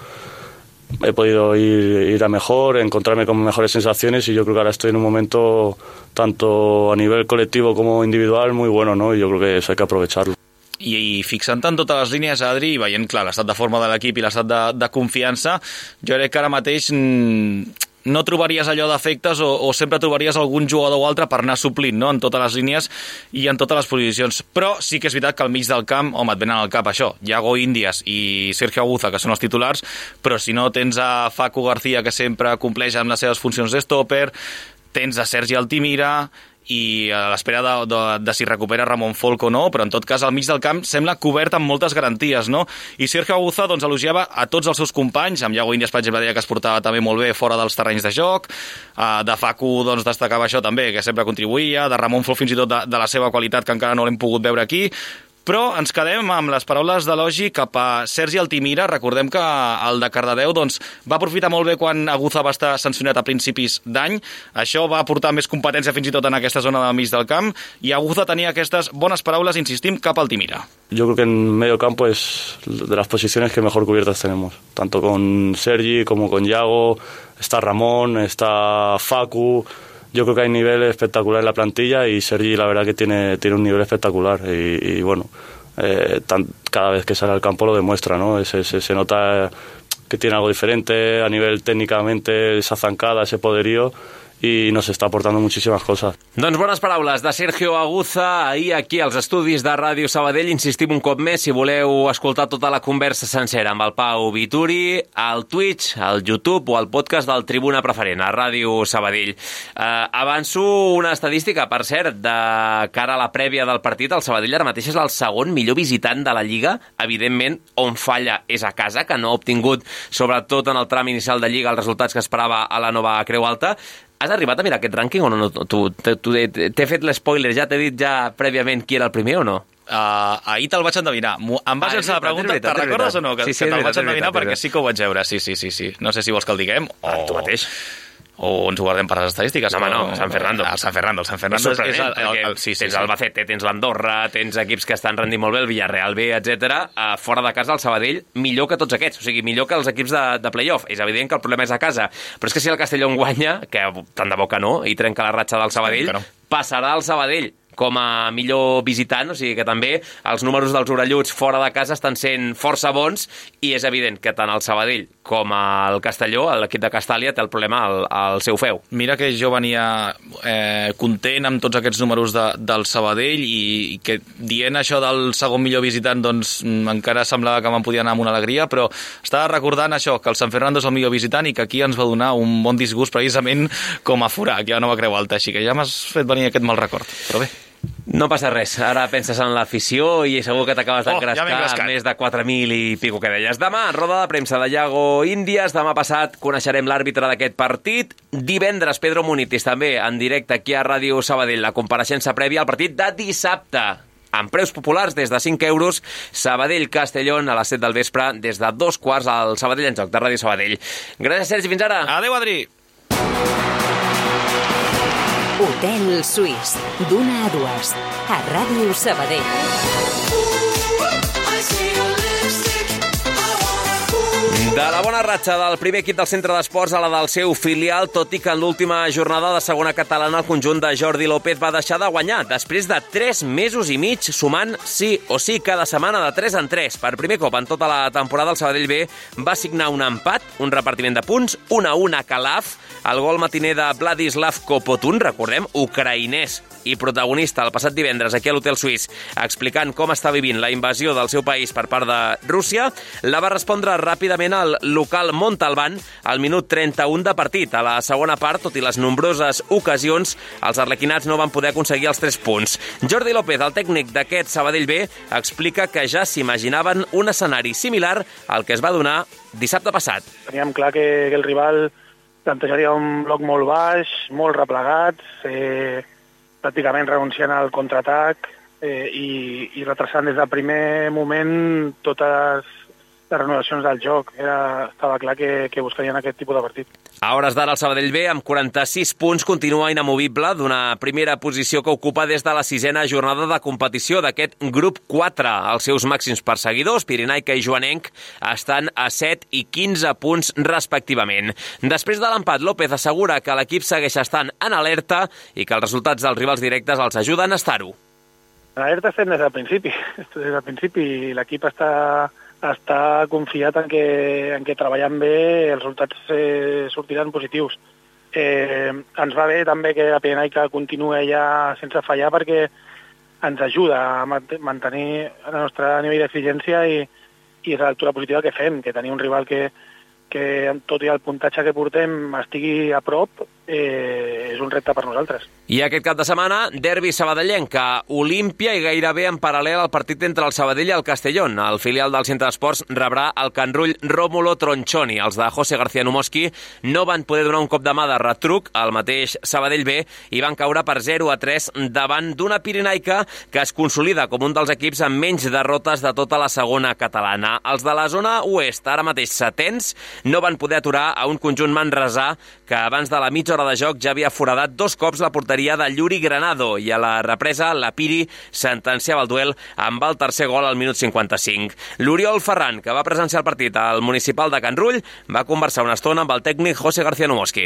he podido ir, ir a mejor, encontrarme con mejores sensaciones, y yo creo que ahora estoy en un momento, tanto a nivel colectivo como individual, muy bueno, ¿no? Y yo creo que eso hay que aprovecharlo. I, i fixant en totes les línies, Adri, i veient, clar, l'estat de forma de l'equip i l'estat de, de confiança, jo crec que ara mateix mmm, no trobaries allò d'efectes o, o sempre trobaries algun jugador o altre per anar suplint, no?, en totes les línies i en totes les posicions. Però sí que és veritat que al mig del camp, home, et venen al cap això, Yago Indias i Sergio Aguza, que són els titulars, però si no tens a Facu García, que sempre compleix amb les seves funcions d'estòper, tens a Sergi Altimira, i a l'espera de, de, de si recupera Ramon Folk o no, però en tot cas al mig del camp sembla cobert amb moltes garanties, no? I Sergio Aguza doncs, elogiava a tots els seus companys, amb Yago Indias, per exemple, deia que es portava també molt bé fora dels terrenys de joc, uh, de Facu doncs, destacava això també, que sempre contribuïa, de Ramon Folk fins i tot de, de la seva qualitat, que encara no l'hem pogut veure aquí. Però ens quedem amb les paraules d'elogi cap a Sergi Altimira. Recordem que el de Cardedeu doncs, va aprofitar molt bé quan Aguza va estar sancionat a principis d'any. Això va aportar més competència fins i tot en aquesta zona del mig del camp, i Aguza tenia aquestes bones paraules, insistim, cap a Altimira. Yo creo que en medio campo es de las posiciones que mejor cubiertas tenemos, tanto con Sergi como con Yago. Está Ramón, está Facu. Yo creo que hay nivel espectacular en la plantilla, y Sergi la verdad que tiene, tiene un nivel espectacular, y, y bueno, eh, tan, cada vez que sale al campo lo demuestra, ¿no? Se, se, se nota que tiene algo diferente a nivel técnicamente, esa zancada, ese poderío, i nos està aportant moltíssimes coses. Doncs bones paraules de Sergio Aguza ahir aquí als estudis de Ràdio Sabadell. Insistim un cop més, si voleu escoltar tota la conversa sencera amb el Pau Vituri, al Twitch, al YouTube o al podcast del Tribuna Preferent, a Ràdio Sabadell. Eh, avanço una estadística, per cert, de cara a la prèvia del partit. El Sabadell ara mateix és el segon millor visitant de la Lliga. Evidentment, on falla és a casa, que no ha obtingut, sobretot en el tram inicial de Lliga, els resultats que esperava a la nova Creu Alta. Has arribat a mirar aquest rànquing o no? T'he fet l'espoiler, ja t'he dit ja prèviament qui era el primer o no? Uh, ahir te'l vaig endevinar. Em vas llançar la pregunta, te recordes o no? Que, sí, sí, que te'l veritat, vaig endevinar veritat, perquè sí que ho vaig veure. Sí, sí, sí, sí. No sé si vols que el diguem o... Ah, tu mateix. O ens ho guardem per les estadístiques. No, home, no, San Fernando. El San Fernando, el San Fernando és, és el, el, el, sí, sí, tens sí. Albacete, tens l'Andorra, tens equips que estan rendint molt bé, el Villarreal B, etcètera. Uh, fora de casa el Sabadell millor que tots aquests, o sigui, millor que els equips de, de play-off. És evident que el problema és a casa, però és que si el Castelló en guanya, que tant de bo que no, i trenca la ratxa del Sabadell, no. Passarà al Sabadell com a millor visitant, o sigui que també els números dels orelluts fora de casa estan sent força bons, i és evident que tant el Sabadell com el Castelló, l'equip de Castàlia, té el problema al, al seu feu. Mira que jo venia eh, content amb tots aquests números de, del Sabadell, i, i que dient això del segon millor visitant doncs encara semblava que me'n podia anar amb una alegria, però estava recordant això, que el San Fernando és el millor visitant i que aquí ens va donar un bon disgust precisament com a forar aquí a Nova Creu Alta, així que ja m'has fet venir aquest mal record, però bé. No passa res, ara penses en l'afició i segur que t'acabes d'engrescar oh, ja més de quatre mil i pico que deies. Demà, roda de premsa de Iago Índies, demà passat coneixerem l'àrbitre d'aquest partit. Divendres, Pedro Munitis, també en directe aquí a Ràdio Sabadell, la compareixença prèvia al partit de dissabte. Amb preus populars des de cinc euros, Sabadell-Castellón a les set del vespre, des de dos quarts al Sabadell en Joc de Ràdio Sabadell. Gràcies, Sergi, fins ara. Adéu, Adri. Hotel Suís, d'una a dues, a Ràdio Sabadell. De la bona ratxa del primer equip del centre d'esports a la del seu filial, tot i que en l'última jornada de segona catalana el conjunt de Jordi López va deixar de guanyar després de tres mesos i mig, sumant sí o sí cada setmana de tres en tres. Per primer cop en tota la temporada el Sabadell B va signar un empat, un repartiment de punts, un a un a Calaf, el gol matiner de Vladislav Kopotun, recordem, ucraïnès i protagonista el passat divendres aquí a l'Hotel Suís, explicant com està vivint la invasió del seu país per part de Rússia, la va respondre ràpidament al local Montalbán al minut trenta-un de partit. A la segona part, tot i les nombroses ocasions, els arlequinats no van poder aconseguir els tres punts. Jordi López, el tècnic d'aquest Sabadell B, explica que ja s'imaginaven un escenari similar al que es va donar dissabte passat. Teníem clar que, que el rival plantejaria un bloc molt baix, molt replegat, eh, pràcticament renunciant al contraatac eh, i, i retrasant des del primer moment totes les renovacions del joc. Era, estava clar que, que buscarien aquest tipus de partit. A hores d'ara el Sabadell B, amb quaranta-sis punts, continua inamovible d'una primera posició que ocupa des de la sisena jornada de competició d'aquest grup quatre. Els seus màxims perseguidors, Pirinaica i Joanenc, estan a set i quinze punts respectivament. Després de l'empat, López assegura que l'equip segueix estant en alerta i que els resultats dels rivals directes els ajuden a estar-ho. L'alerta estem des del principi. Des del principi l'equip està... està confiat en que, en que treballant bé els resultats eh, sortiran positius. Eh, ens va bé també que la Pirenaica continuï ja sense fallar perquè ens ajuda a mantenir el nostre nivell d'exigència i, i és la lectura positiva que fem, que tenir un rival que, que tot i el puntatge que portem estigui a prop, eh, és un repte per nosaltres. I aquest cap de setmana, derbi sabadellenc a Olímpia i gairebé en paral·lel al partit entre el Sabadell i el Castellón. El filial del centre d'esports rebrà el Can Rull Rómulo Tronchoni. Els de José García Numoski no van poder donar un cop de mà de retruc al mateix Sabadell B i van caure per zero a tres davant d'una Pirinaica que es consolida com un dels equips amb menys derrotes de tota la segona catalana. Els de la zona oest, ara mateix setens, no van poder aturar a un conjunt manresà que abans de la mitja hora de joc ja havia foradat dos cops la porteria de Lluri Granado i a la represa la Piri sentenciava el duel amb el tercer gol al minut cinquanta-cinc. L'Oriol Ferran, que va presenciar el partit al municipal de Can Rull, va conversar una estona amb el tècnic José García Numoski.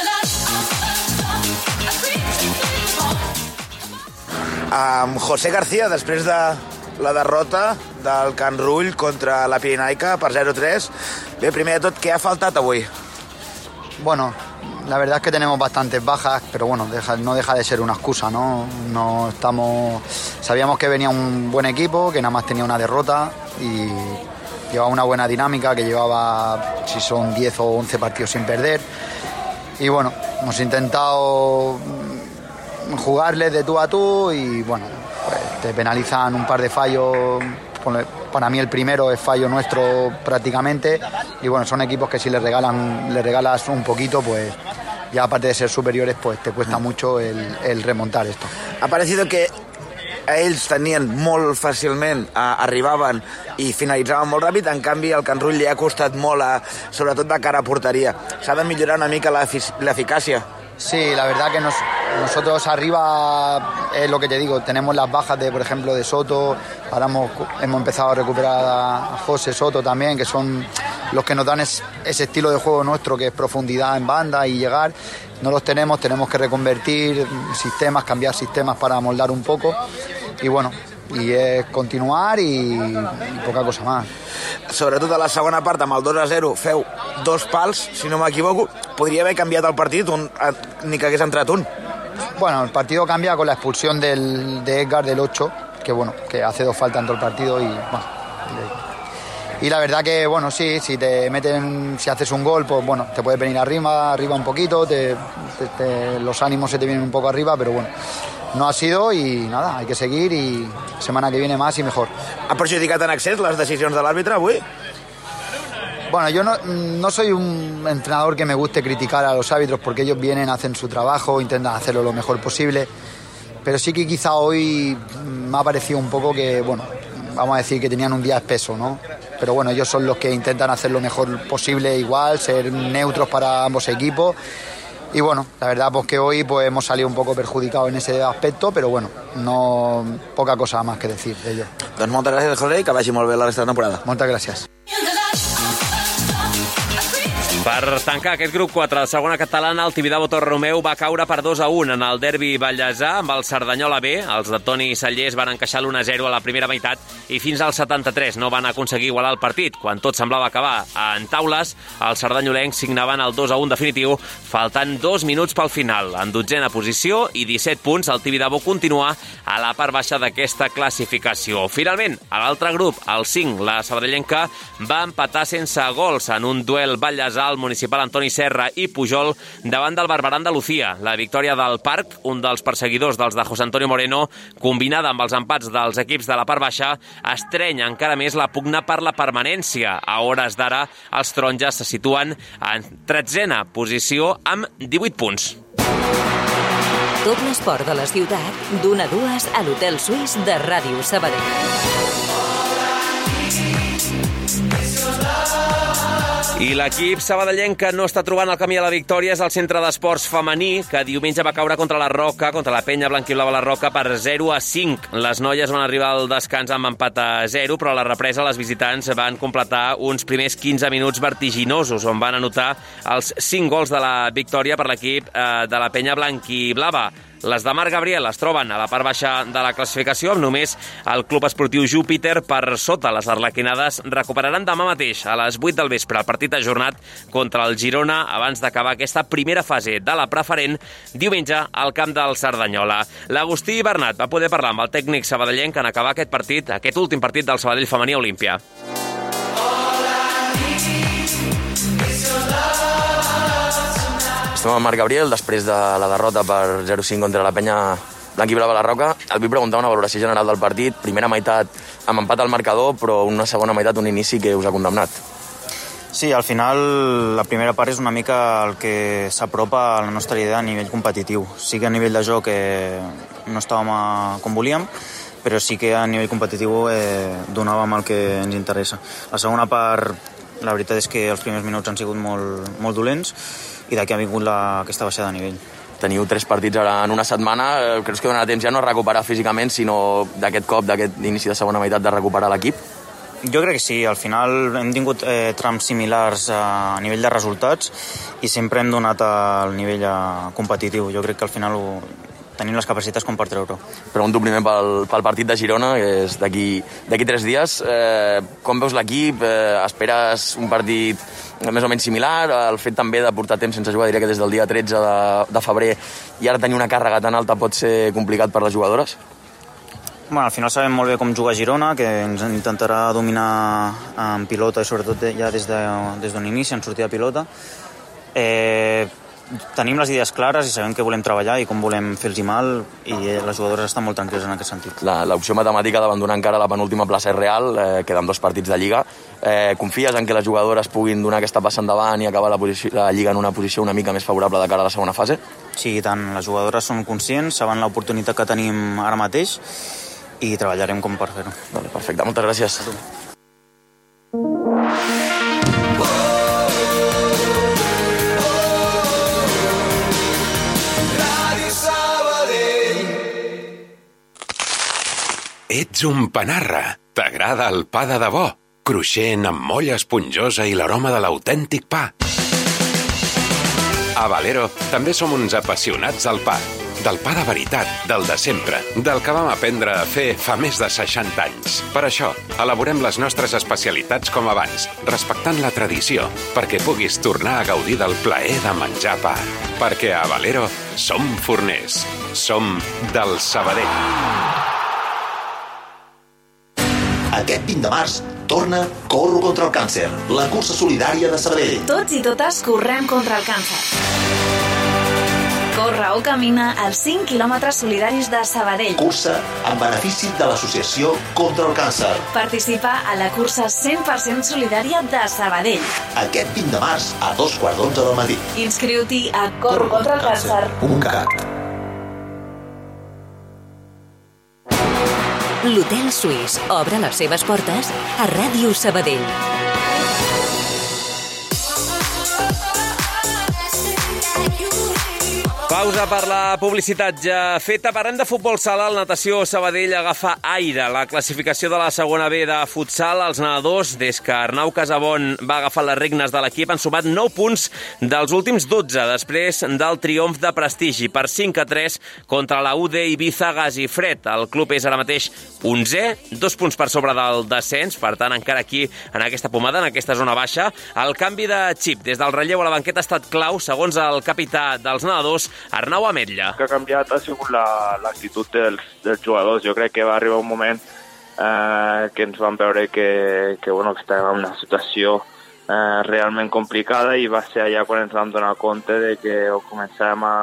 Amb José García, després de la derrota del Can Rull contra la Pirinaica per zero a tres, bé, primer de tot, què ha faltat avui? Bueno, la verdad es que tenemos bastantes bajas, pero bueno, deja, no deja de ser una excusa, ¿no? No estamos, sabíamos que venía un buen equipo, que nada más tenía una derrota y llevaba una buena dinámica, que llevaba, si son diez o once partidos sin perder. Y bueno, hemos intentado jugarles de tú a tú y bueno, pues te penalizan un par de fallos. Para mí el primero es fallo nuestro prácticamente y bueno, son equipos que si les regalan, les regalas un poquito, pues ya aparte de ser superiores, pues te cuesta mucho el, el remontar esto. Ha parecido que ells tenien molt fàcilment, eh, arribaven i finalitzaven molt ràpid, en canvi el Can Rull li ha costat molt, a, sobretot de cara a porteria. S'ha de millorar una mica l'eficàcia. Sí, la verdad que nos, nosotros arriba, es lo que te digo, tenemos las bajas de, por ejemplo, de Soto, ahora hemos, hemos empezado a recuperar a, a José Soto también, que son los que nos dan es, ese estilo de juego nuestro, que es profundidad en banda y llegar. No los tenemos, tenemos que reconvertir sistemas, cambiar sistemas para moldar un poco y bueno, i és continuar i, i poca cosa més. Sobretot a la segona part, amb el dos a zero, feu dos pals, si no m'equivoco. Podria haver canviat el partit, un, ni que hagués entrat un. Bueno, el partido cambia con la expulsión del, de Edgar del ocho, que bueno, que hace dos faltas en todo el partido y bueno, y la verdad que bueno, sí, si te meten, si haces un gol, pues bueno, te puedes venir arriba, arriba un poquito, te, te, te, los ánimos se te vienen un poco arriba, pero bueno, no ha sido y nada, hay que seguir y semana que viene más y mejor. Ha perjudicat en excés les decisions de l'àrbitre avui? Bueno, yo no, no soy un entrenador que me guste criticar a los árbitros porque ellos vienen, hacen su trabajo, intentan hacerlo lo mejor posible, pero sí que quizá hoy me ha parecido un poco que, bueno, vamos a decir que tenían un día espeso, ¿no? Pero bueno, ellos son los que intentan hacer lo mejor posible igual, ser neutros para ambos equipos. Y bueno, la verdad pues que hoy pues hemos salido un poco perjudicados en ese aspecto, pero bueno, no poca cosa más que decir de ello. Doncs moltes gràcies, José, i que vagi molt bé la resta de temporada. Moltes gràcies. Per tancar aquest grup quatre de segona catalana, el Tibidabo Torromeu va caure per dos a un en el derbi ballesà amb el Cerdanyola B. Els de Toni Sallés van encaixar l'u a zero a la primera meitat i fins al setanta-tres no van aconseguir igualar el partit. Quan tot semblava acabar en taules, els cerdanyolencs signaven el dos a un definitiu, faltant dos minuts pel final. En dotzena posició i disset punts, el Tibidabo continua a la part baixa d'aquesta classificació. Finalment, a l'altre grup, el cinc, la sabadellenca, va empatar sense gols en un duel ballesà al municipal Antoni Serra i Pujol davant del Barberà Andalucía. La victòria del Parc, un dels perseguidors dels de José Antonio Moreno, combinada amb els empats dels equips de la part baixa, estrenya encara més la pugna per la permanència. A hores d'ara, els taronges se situen en tretzena posició amb divuit punts. Tot l'esport de la ciutat, d'una a dues a l'Hotel Suís de Ràdio Sabadell. I l'equip sabadellenc que no està trobant el camí a la victòria és el Centre d'Esports Femení, que diumenge va caure contra la Roca, contra la penya blanquiblava la Roca, per zero a cinc. Les noies van arribar al descans amb empat a zero, però a la represa les visitants van completar uns primers quinze minuts vertiginosos, on van anotar els cinc gols de la victòria per l'equip eh, de la penya blanquiblava. Les de Marc Gabriel es troben a la part baixa de la classificació, amb només el Club Esportiu Júpiter per sota. Les arlequinades recuperaran demà mateix a les vuit del vespre el partit ajornat contra el Girona abans d'acabar aquesta primera fase de la preferent diumenge al camp del Cerdanyola. L'Agustí Bernat va poder parlar amb el tècnic sabadellenc en acabar aquest partit, aquest últim partit del Sabadell femení a Olímpia. Estem amb Marc Gabriel, després de la derrota per zero a cinc contra la penya blanquiblava la Roca. El vull preguntar una valoració general del partit. Primera meitat amb empat al marcador, però una segona meitat, un inici que us ha condemnat. Sí, al final la primera part és una mica el que s'apropa a la nostra idea a nivell competitiu. Sí que a nivell de joc eh, no estàvem a, com volíem, però sí que a nivell competitiu eh, donàvem el que ens interessa. La segona part, la veritat és que els primers minuts han sigut molt, molt dolents, i d'aquí ha vingut la, aquesta baixada de nivell. Teniu tres partits ara en una setmana. Creus que donarà temps ja no recuperar físicament, sinó d'aquest cop, d'aquest inici de segona meitat, de recuperar l'equip? Jo crec que sí. Al final hem tingut eh, trams similars a nivell de resultats i sempre hem donat el nivell competitiu. Jo crec que al final ho, tenim les capacitats com per treure-ho. Pregunto primer pel, pel partit de Girona, que és d'aquí tres dies. Eh, com veus l'equip? Eh, esperes un partit més o menys similar? El fet també de portar temps sense jugar, diria que des del dia tretze de, de febrer, i ara tenir una càrrega tan alta pot ser complicat per les jugadores? Bueno, al final sabem molt bé com jugar a Girona, que ens intentarà dominar en pilota i sobretot ja des d'un de, des inici, en sortida de pilota. Eh, tenim les idees clares i sabem que volem treballar i com volem fer-los mal, i les jugadores estan molt tranquils en aquest sentit. L'opció matemàtica d'abandonar encara la penúltima plaça és real, eh, queden dos partits de Lliga. Eh, confies en que les jugadores puguin donar aquesta passa endavant i acabar la, posició, la Lliga en una posició una mica més favorable de cara a la segona fase? Sí, i tant. Les jugadores són conscients, saben l'oportunitat que tenim ara mateix i treballarem com per fer-ho. Vale, perfecte, moltes gràcies. Ets un panarra. T'agrada el pa de debò, cruixent amb molla esponjosa i l'aroma de l'autèntic pa. A Valero també som uns apassionats del pa. Del pa de veritat, del de sempre, del que vam aprendre a fer fa més de seixanta anys. Per això, elaborem les nostres especialitats com abans, respectant la tradició, perquè puguis tornar a gaudir del plaer de menjar pa. Perquè a Valero som forners, som del Sabadell. Aquest vint de març torna Corro contra el càncer, la cursa solidària de Sabadell. Tots i totes correm contra el càncer. Corre o camina els cinc quilòmetres solidaris de Sabadell. Cursa en benefici de l'Associació contra el Càncer. Participa a la cursa cent per cent solidària de Sabadell. Aquest vint de març a dos quarts d'onze del matí. Inscriu-t'hi a corro contra el càncer punt cat. L'Hotel Suís obre les seves portes a Ràdio Sabadell. Pausa per la publicitat ja feta. Parlem de futbol sala. El Natació Sabadell agafa aire. La classificació de la segona B de futsal, els nedadors, des que Arnau Casabon va agafar les regnes de l'equip, han sumat nou punts dels últims dotze, després del triomf de prestigi per cinc a tres contra la U D Ibiza Gazifred. El club és ara mateix onzè, dos punts per sobre del descens, per tant, encara aquí, en aquesta pomada, en aquesta zona baixa. El canvi de xip des del relleu a la banqueta ha estat clau, segons el capità dels nedadors, Arnau Ametlla. El que ha canviat ha sigut l'actitud la, dels, dels jugadors. Jo crec que va arribar un moment eh, que ens vam veure que, que, bueno, que estàvem en una situació eh, realment complicada i va ser allà quan ens vam donar compte de que o començàvem a,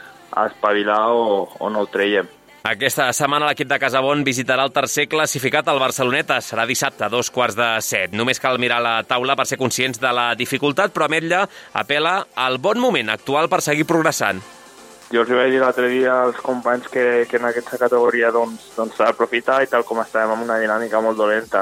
a espavilar o, o no ho traiem. Aquesta setmana l'equip de Casabon visitarà el tercer classificat al Barceloneta. Serà dissabte, a dos quarts de set. Només cal mirar la taula per ser conscients de la dificultat, però Ametlla apel·la al bon moment actual per seguir progressant. Jo els vaig dir l'altre dia als companys que, que en aquesta categoria doncs, doncs s'ha d'aprofitar i tal com estàvem amb una dinàmica molt dolenta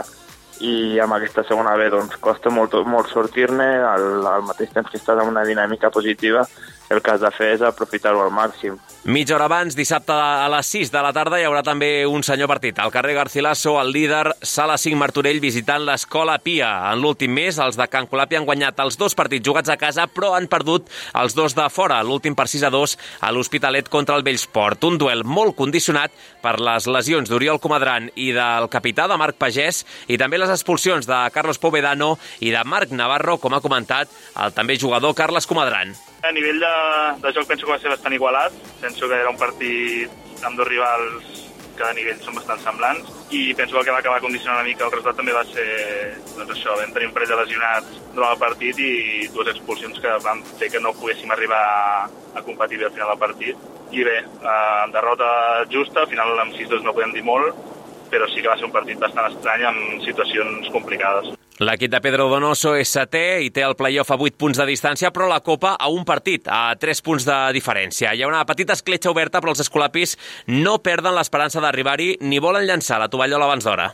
i amb aquesta segona B doncs costa molt, molt sortir-ne, al, al mateix temps que estàs amb una dinàmica positiva, el que has de fer és aprofitar-ho al màxim. Mitja hora abans, dissabte a les sis de la tarda, hi haurà també un senyor partit. Al carrer Garcilaso, el líder Sala cinc Martorell visitant l'Escola Pia. En l'últim mes, els de Can Colapi han guanyat els dos partits jugats a casa, però han perdut els dos de fora, l'últim per sis a dos a l'Hospitalet contra el Bellsport. Un duel molt condicionat per les lesions d'Oriol Comadran i del capità de Marc Pagès i també les expulsions de Carlos Povedano i de Marc Navarro, com ha comentat el també jugador Carles Comadran. A nivell de, de joc penso que va ser bastant igualat. Penso que era un partit amb dos rivals que a nivell són bastant semblants i penso que el que va acabar condicionant una mica el resultat també va ser doncs això, vam tenir un parell de lesionats durant el partit i dues expulsions que van fer que no poguéssim arribar a, a competir bé al final del partit. I bé, eh, derrota justa, al final amb sis dos no podem dir molt, però sí que va ser un partit bastant estrany amb situacions complicades. L'equip de Pedro Donoso és setè i té el play-off a vuit punts de distància, però la Copa a un partit, a tres punts de diferència. Hi ha una petita escletxa oberta, però els escolapis no perden l'esperança d'arribar-hi ni volen llançar la tovallola abans d'hora.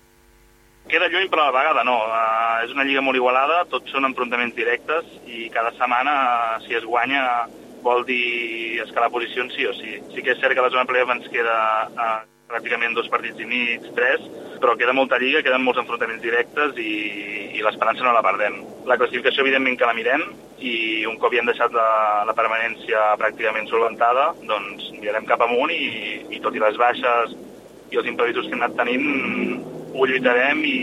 Queda lluny, però a la vegada no. Uh, és una lliga molt igualada, tots són enfrontaments directes i cada setmana, uh, si es guanya, vol dir escalar posicions sí o sí. Sí que és cert que la zona play-off ens queda uh, pràcticament dos partits i mig, tres, però queda molta lliga, queden molts enfrontaments directes i, i l'esperança no la perdem. La classificació, evidentment, que la mirem i un cop ja hem deixat la, la permanència pràcticament solventada, doncs mirarem cap amunt i, i tot i les baixes i els imprevisos que hem anat tenint, ho lluitarem i,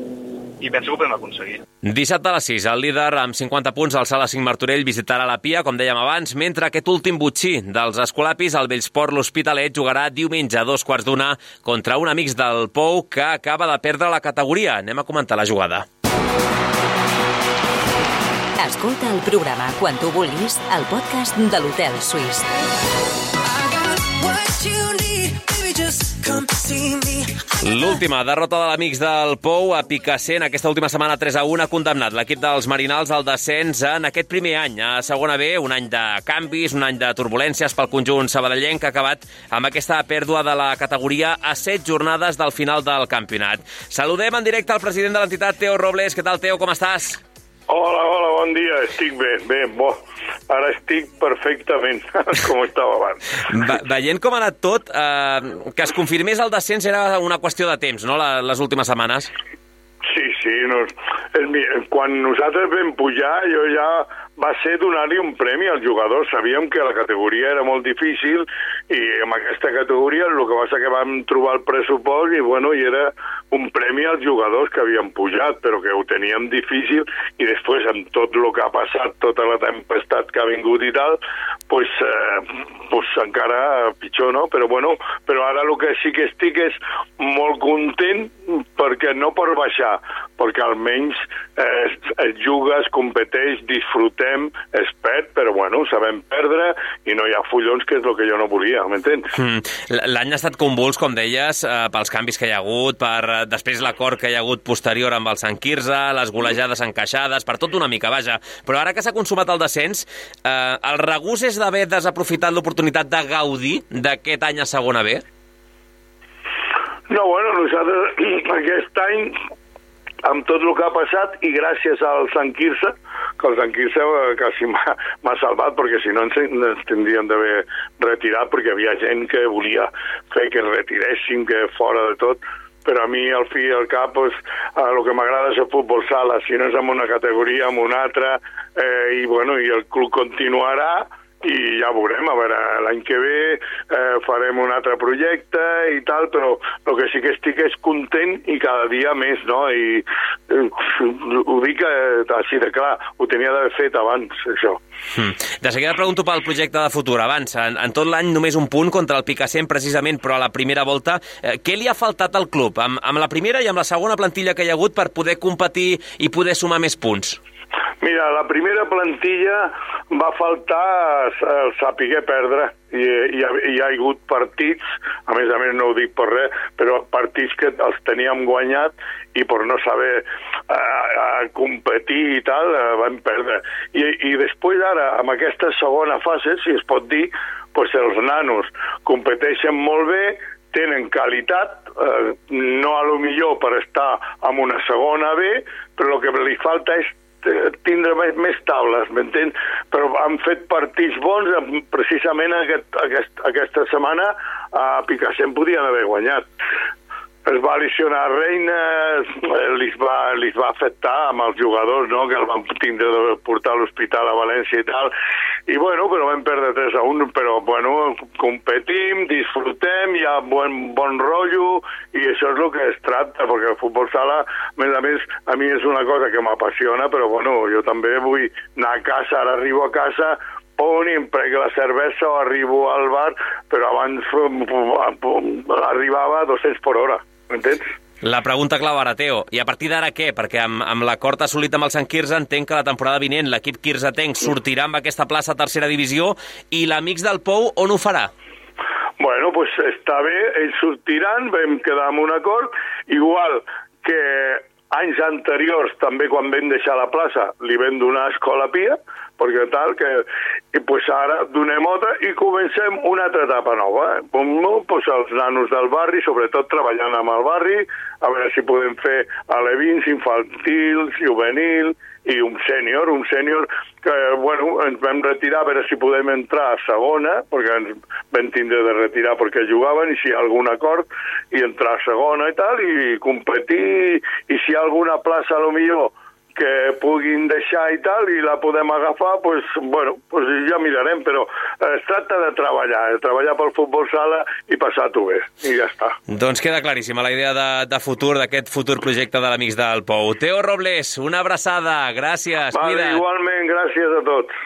i penso que ho podem aconseguir. Dissabte a les sis, el líder amb cinquanta punts, el Sala cinc Martorell, visitarà la Pia, com dèiem abans, mentre aquest últim botxí dels escolapis, el Bellsport l'Hospitalet, jugarà diumenge a dos quarts d'una contra un amics del Pou que acaba de perdre la categoria. Anem a comentar la jugada. Escolta el programa quan tu vulguis al podcast de l'Hotel Suís. L'última derrota de l'Amics del Pou a Picassent aquesta última setmana tres a un ha condemnat l'equip dels Marinals al descens en aquest primer any a segona B, un any de canvis, un any de turbulències pel conjunt sabadellenc que ha acabat amb aquesta pèrdua de la categoria a set jornades del final del campionat. Saludem en directe al president de l'entitat, Teo Robles. Què tal, Teo? Com estàs? Hola, hola, bon dia. Estic bé, bé, bo. Ara estic perfectament com estava abans. Ve veient com ha anat tot, eh, que es confirmés el descens era una qüestió de temps, no?, la, les últimes setmanes. Sí, sí. No, quan nosaltres vam pujar, jo ja va ser donar-li un premi al jugador. Sabíem que la categoria era molt difícil i amb aquesta categoria el que va ser que vam trobar el pressupost i, bueno, i era un premi als jugadors que havien pujat, però que ho teníem difícil i després amb tot el que ha passat, tota la tempestat que ha vingut i tal, pues, eh, pues encara pitjor, no? Però bueno, però ara el que sí que estic és molt content perquè no per baixar, perquè almenys eh, es juga, es competeix, disfrutem, es perd, però bueno, sabem perdre i no hi ha fullons, que és el que jo no volia, m'entens? Mm. L'any ha estat convuls, com deies, eh, pels canvis que hi ha hagut, per eh, després l'acord que hi ha hagut posterior amb el Sant Quirze, les golejades encaixades, per tot una mica, vaja. Però ara que s'ha consumat el descens, eh, el regús és d'haver desaprofitat l'oportunitat de gaudir d'aquest any a segona B? No, bueno, nosaltres aquest any, amb tot el que ha passat, i gràcies al Sant Quirze, que el Sant Quirze quasi m'ha salvat, perquè si no ens, ens tindríem d'haver retirat, perquè hi havia gent que volia fer que ens retiréssim, que fora de tot, però a mi, al fi i al cap, pues, el que m'agrada és el futbol sala, si no és en una categoria, en una altra, eh, i, bueno, i el club continuarà, i ja veurem, a veure, l'any que ve eh, farem un altre projecte i tal, però el que sí que estic és content i cada dia més, no? I eh, ho dic eh, així de clar, ho tenia d'haver fet abans, això. Hmm. De seguida pregunto pel projecte de futur. Abans, en, en tot l'any només un punt contra el Picassent, precisament, però a la primera volta. Eh, què li ha faltat al club, amb, amb la primera i amb la segona plantilla que hi ha hagut, per poder competir i poder sumar més punts? Mira, la primera plantilla va faltar el saber perdre i hi ha, hi ha hagut partits, a més a més no ho dic per res, però partits que els teníem guanyat i per no saber uh, competir i tal, uh, vam perdre. I, i després ara, amb aquesta segona fase, si es pot dir, pues els nanos competeixen molt bé, tenen qualitat, eh, no a lo millor per estar en una segona B, però el que li falta és tindre més, més taules, m'entens? Però han fet partits bons, precisament aquest, aquest, aquesta setmana a Picassent podien haver guanyat. Es va lesionar Reina, li va, li va afectar amb els jugadors, no?, que el van tindre de portar a l'hospital a València i tal, i bueno, però vam perdre tres a un, però bueno, competim, disfrutem, hi ha bon, bon rotllo, i això és el que es tracta, perquè el futbol sala, a més a més, a mi és una cosa que m'apassiona, però bueno, jo també vull anar a casa, ara arribo a casa, pon i em prego la cervesa o arribo al bar, però abans arribava a dos-cents per hora, m'entens? La pregunta clau ara, Teo, i a partir d'ara què? Perquè amb, amb l'acord assolit amb el Sant Quirze entenc que la temporada vinent l'equip quirzetenc sortirà amb aquesta plaça a tercera divisió, i l'Amics del Pou on ho farà? Bueno, pues està bé, ells sortiran, vam quedar amb un acord, igual que anys anteriors, també quan vam deixar la plaça, li vam donar Escola Pia, perquè tal, que i pues ara donem otra i comencem una altra etapa nova. Eh? Pues els nanos del barri, sobretot treballant amb el barri, a veure si podem fer alevins, infantils, juvenil i un sènior, un sènior que, bueno, ens vam retirar a veure si podem entrar a segona, perquè ens vam tindre de retirar perquè jugaven, i si hi ha algun acord, i entrar a segona i tal, i competir, i si hi ha alguna plaça, a lo millor, que puguin deixar i tal, i la podem agafar, pues, bueno, pues ja mirarem, però es tracta de treballar, de treballar pel futbol sala i passar-ho bé, i ja està. Doncs queda claríssima la idea de, de futur, d'aquest futur projecte de l'Amics del Pou. Teo Robles, una abraçada, gràcies, vale, cuida't. Igualment, gràcies a tots.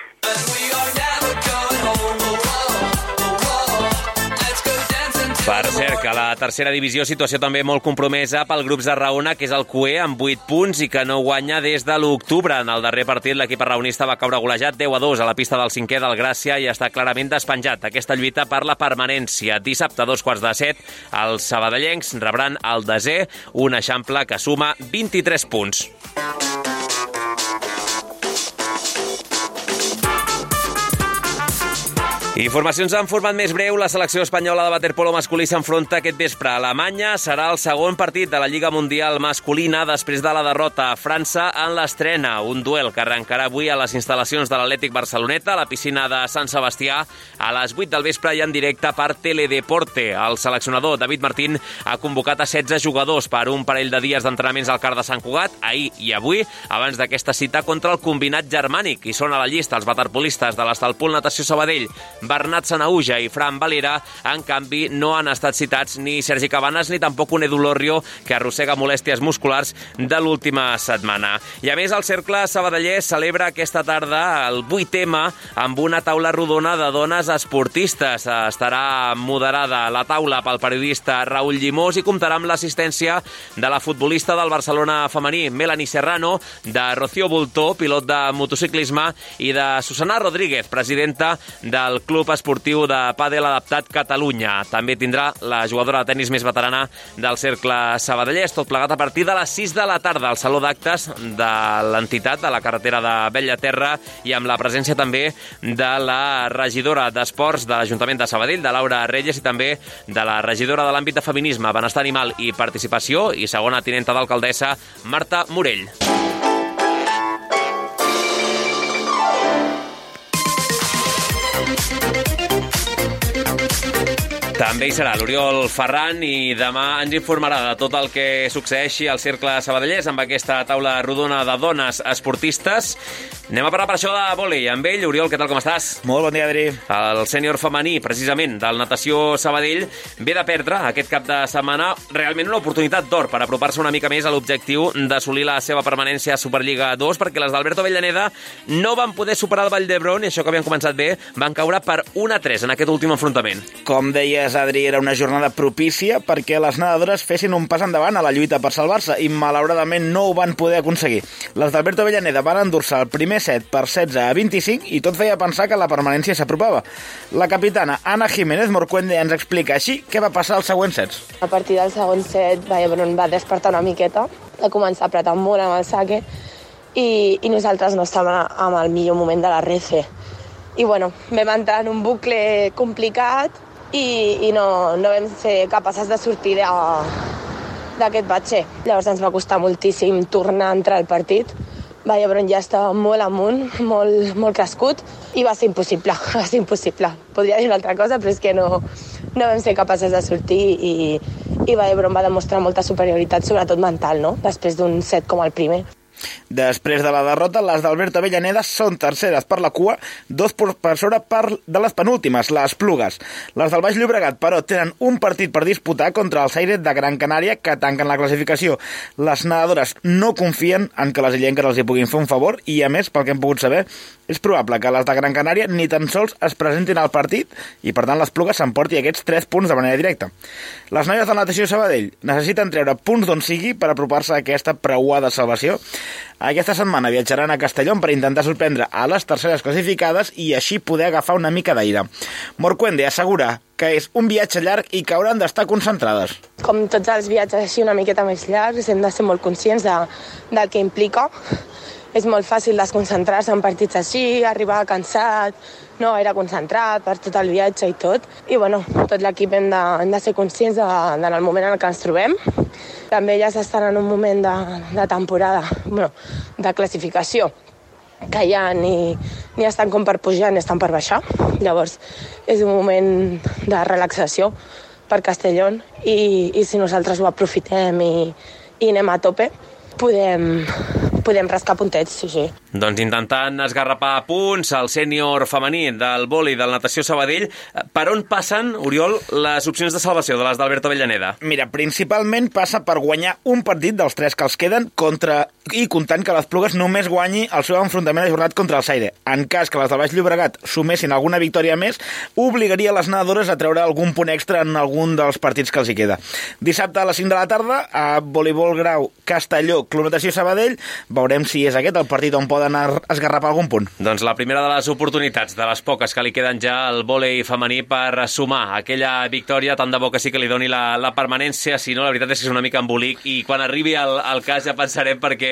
Per cert, que la tercera divisió, situació també molt compromesa pel grup Zarraona, que és el cuer amb vuit punts i que no guanya des de l'octubre. En el darrer partit l'equip arraonista va caure golejat deu a dos a la pista del cinquè del Gràcia i està clarament despenjat. Aquesta lluita per la permanència. Dissabte, a dos quarts de set, els sabadellencs rebran el desè, un Eixample que suma vint-i-tres punts. Informacions en format més breu. La selecció espanyola de waterpolo masculí s'enfronta aquest vespre a Alemanya. Serà el segon partit de la Lliga Mundial masculina després de la derrota a França en l'estrena. Un duel que arrencarà avui a les instal·lacions de l'Atlètic Barceloneta, a la piscina de Sant Sebastià, a les vuit del vespre i en directe per Teledeporte. El seleccionador David Martín ha convocat a setze jugadors per un parell de dies d'entrenaments al Car de Sant Cugat, ahir i avui, abans d'aquesta cita contra el combinat germànic. I són a la llista els waterpolistes de l'Estalpol Natació Sabadell, Bernat Sanahuja i Fran Valera. En canvi, no han estat citats ni Sergi Cabanas ni tampoc un Edu Lorrio, que arrossega molèsties musculars de l'última setmana. I a més, el Cercle Sabadellès celebra aquesta tarda el vuit ema amb una taula rodona de dones esportistes. Estarà moderada la taula pel periodista Raúl Llimós i comptarà amb l'assistència de la futbolista del Barcelona femení, Melanie Serrano, de Rocío Bultó, pilot de motociclisme, i de Susana Rodríguez, presidenta del Club Esportiu de Pàdel Adaptat Catalunya. També tindrà la jugadora de tenis més veterana del Cercle Sabadellès, tot plegat a partir de les sis de la tarda al Saló d'Actes de l'entitat, de la carretera de Bellaterra, i amb la presència també de la regidora d'Esports de l'Ajuntament de Sabadell, de Laura Reyes, i també de la regidora de l'àmbit de feminisme, benestar animal i participació i segona tinenta d'alcaldessa, Marta Morell. També hi serà l'Oriol Ferran i demà ens informarà de tot el que succeeixi al Cercle Sabadellès amb aquesta taula rodona de dones esportistes. Anem a parlar per això de vòlei amb ell. Oriol, què tal, com estàs? Molt bon dia, Adri. El sènior femení, precisament, del Natació Sabadell, ve de perdre aquest cap de setmana realment una oportunitat d'or per apropar-se una mica més a l'objectiu d'assolir la seva permanència a Superliga dos, perquè les d'Alberto Avellaneda no van poder superar el Vall d'Hebron i això que havien començat bé, van caure per un a tres en aquest últim enfrontament. Com deies, Adri, era una jornada propícia perquè les nedadores fessin un pas endavant a la lluita per salvar-se i malauradament no ho van poder aconseguir. Les d'Alberto Avellaneda van endur-se el primer set per setze a vint-i-cinc i tot feia pensar que la permanència s'apropava. La capitana Ana Jiménez Morcuende ens explica així què va passar als següents sets. A partir del segon set Vallhebron va despertar una miqueta, va començar a apretar molt amb el saque i, i nosaltres no estàvem en el millor moment de la rece. I bueno, vam entrar en un bucle complicat i, i no, no vam ser capaces de sortir de, d'aquest batxer. Llavors ens va costar moltíssim tornar a entrar al partit. Vallhebron ja estava molt amunt, molt, molt crescut, i va ser impossible, va ser impossible. Podria dir una altra cosa, però és que no, no vam ser capaces de sortir i, i Vallhebron va demostrar molta superioritat, sobretot mental, no? Després d'un set com el primer. Després de la derrota, les d'Alberto Avellaneda són terceres per la cua, dos per sobre per de les penúltimes, les Plugues. Les del Baix Llobregat, però, tenen un partit per disputar contra el Saire de Gran Canària, que tanquen la classificació. Les nedadores no confien en que les illenques els hi puguin fer un favor i, a més, pel que hem pogut saber, és probable que les de Gran Canària ni tan sols es presentin al partit i, per tant, les Plugues s'emporti aquests tres punts de manera directa. Les noies de Natació Sabadell necessiten treure punts d'on sigui per apropar-se a aquesta preuada salvació. Aquesta setmana viatjaran a Castellón per intentar sorprendre a les terceres classificades i així poder agafar una mica d'aire. Morcuende assegura que és un viatge llarg i que hauran d'estar concentrades. Com tots els viatges així una miqueta més llargs, hem de ser molt conscients de, del que implica. És molt fàcil desconcentrar-se en partits així, arribar cansat, no gaire concentrat per tot el viatge i tot. I bueno, tot l'equip hem de, hem de ser conscients de, de, del moment en què ens trobem. També elles estan en un moment de, de temporada, bueno, de classificació, que ja ni, ni estan com per pujar ni estan per baixar. Llavors és un moment de relaxació per Castellón i, i si nosaltres ho aprofitem i, i anem a tope, podem, podem rascar puntets, sí, sí. Doncs intentant esgarrapar punts al sènior femení del vòlei del Natació Sabadell, per on passen, Oriol, les opcions de salvació de les d'Alberto Avellaneda? Mira, principalment passa per guanyar un partit dels tres que els queden contra i comptant que les Plugues només guanyi el seu enfrontament ajornat contra el Saire. En cas que les del Baix Llobregat sumessin alguna victòria més, obligaria les nedadores a treure algun punt extra en algun dels partits que els hi queda. Dissabte a les cinc de la tarda, a voleibol grau Castelló, Club Natació Sabadell, veurem si és aquest el partit on poden anar a esgarrapar algun punt. Doncs la primera de les oportunitats, de les poques que li queden ja al vòlei femení per sumar aquella victòria, tant de bo que sí que li doni la, la permanència, si no, la veritat és que és una mica embolic i quan arribi el, el cas ja pensarem perquè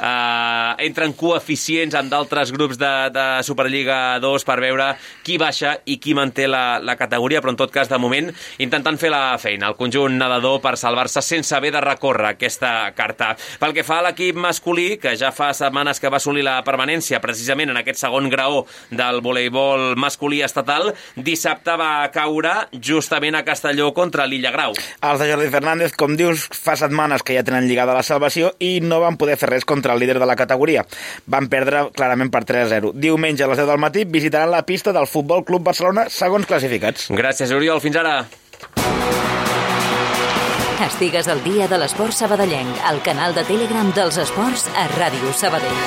eh, entren coeficients amb d'altres grups de, de Superliga dos per veure qui baixa i qui manté la, la categoria, però en tot cas, de moment, intentant fer la feina, el conjunt nedador per salvar-se sense haver de recórrer aquesta carta. Pel que fa a l'equip masculí, que ja fa setmanes que va assolir la permanència precisament en aquest segon graó del voleibol masculí estatal. Dissabte va caure justament a Castelló contra l'Illa Grau. Els de Jordi Fernández, com dius, fa setmanes que ja tenen lligada la salvació i no van poder fer res contra el líder de la categoria. Van perdre clarament per tres a zero. Diumenge a les deu del matí visitaran la pista del Futbol Club Barcelona, segons classificats. Gràcies, Oriol. Fins ara. Estigues al dia de l'esport sabadellenc, al canal de Telegram dels esports a Ràdio Sabadell.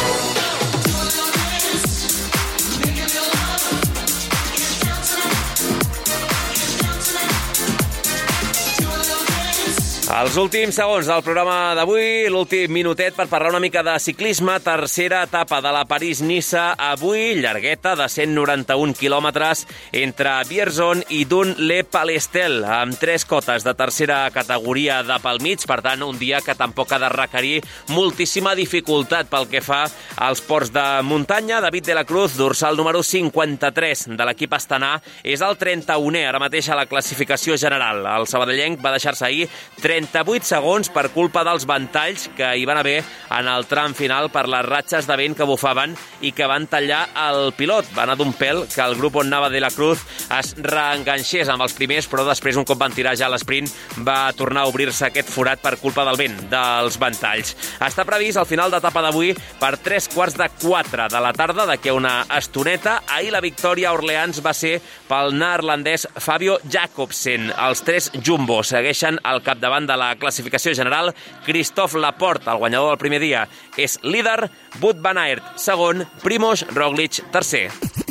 Els últims segons del programa d'avui, l'últim minutet per parlar una mica de ciclisme. Tercera etapa de la París-Niça avui, llargueta de cent noranta-un quilòmetres entre Vierzon i Dun-le-Palestel, amb tres cotes de tercera categoria de pel mig, per tant, un dia que tampoc ha de requerir moltíssima dificultat pel que fa als ports de muntanya. David de la Cruz, dorsal número cinquanta-tres de l'equip astanà, és el trenta-unè ara mateix a la classificació general. El sabadellenc va deixar-se ahir trenta-vuit segons per culpa dels ventalls que hi van haver en el tram final per les ratxes de vent que bufaven i que van tallar el pilot. Va anar d'un pèl que el grup on anava de la Cruz es reenganxés amb els primers, però després, un cop van tirar ja l'esprint, va tornar a obrir-se aquest forat per culpa del vent, dels ventalls. Està previst el final d'etapa d'avui per tres quarts de quatre de la tarda, d'aquí a una estoneta. Ahir la victòria a Orleans va ser pel neerlandès Fabio Jacobsen. Els tres Jumbo segueixen al capdavant de la classificació general. Christophe Laporte, el guanyador del primer dia, és líder. Wout van Aert, segon. Primož Roglič, tercer.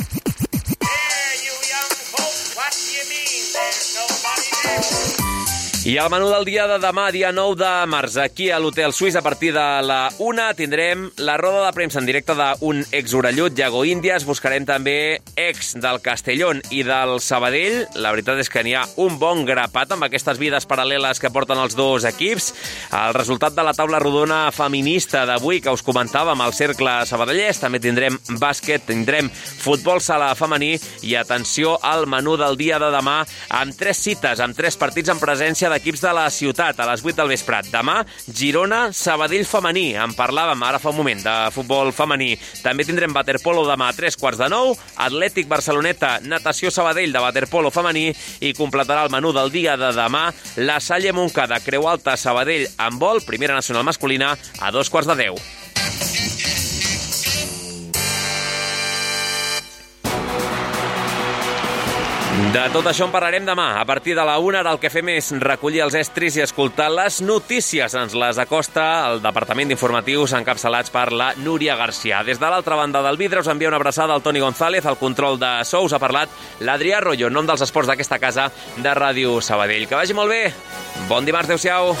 I el menú del dia de demà, dia nou de març, aquí a l'Hotel Suís, a partir de la una, tindrem la roda de premsa en directe d'un ex-orellut, Yago Índias. Buscarem també ex del Castellón i del Sabadell. La veritat és que n'hi ha un bon grapat amb aquestes vides paral·leles que porten els dos equips. El resultat de la taula rodona feminista d'avui, que us comentàvem, al Cercle Sabadellès. També tindrem bàsquet, tindrem futbol sala femení i atenció al menú del dia de demà, amb tres cites, amb tres partits en presència de equips de la ciutat a les vuit del vespre. Demà, Girona, Sabadell femení. En parlàvem ara fa un moment de futbol femení. També tindrem waterpolo demà a tres quarts de nou, Atlètic Barceloneta, natació Sabadell de waterpolo femení i completarà el menú del dia de demà la Salle Montcada, Creu Alta, Sabadell en vol, primera nacional masculina, a dos quarts de deu. De tot això en parlarem demà. A partir de la una, ara el que fem és recollir els estris i escoltar les notícies. Ens les acosta el Departament d'Informatius, encapçalats per la Núria Garcia. Des de l'altra banda del vidre us envia una abraçada al Toni González. Al control de so us ha parlat l'Adrià Royo, en nom dels esports d'aquesta casa de Ràdio Sabadell. Que vagi molt bé. Bon dimarts, adéu-siau.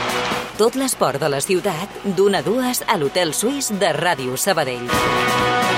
Tot l'esport de la ciutat, d'una a dues a l'Hotel Suís de Ràdio Sabadell.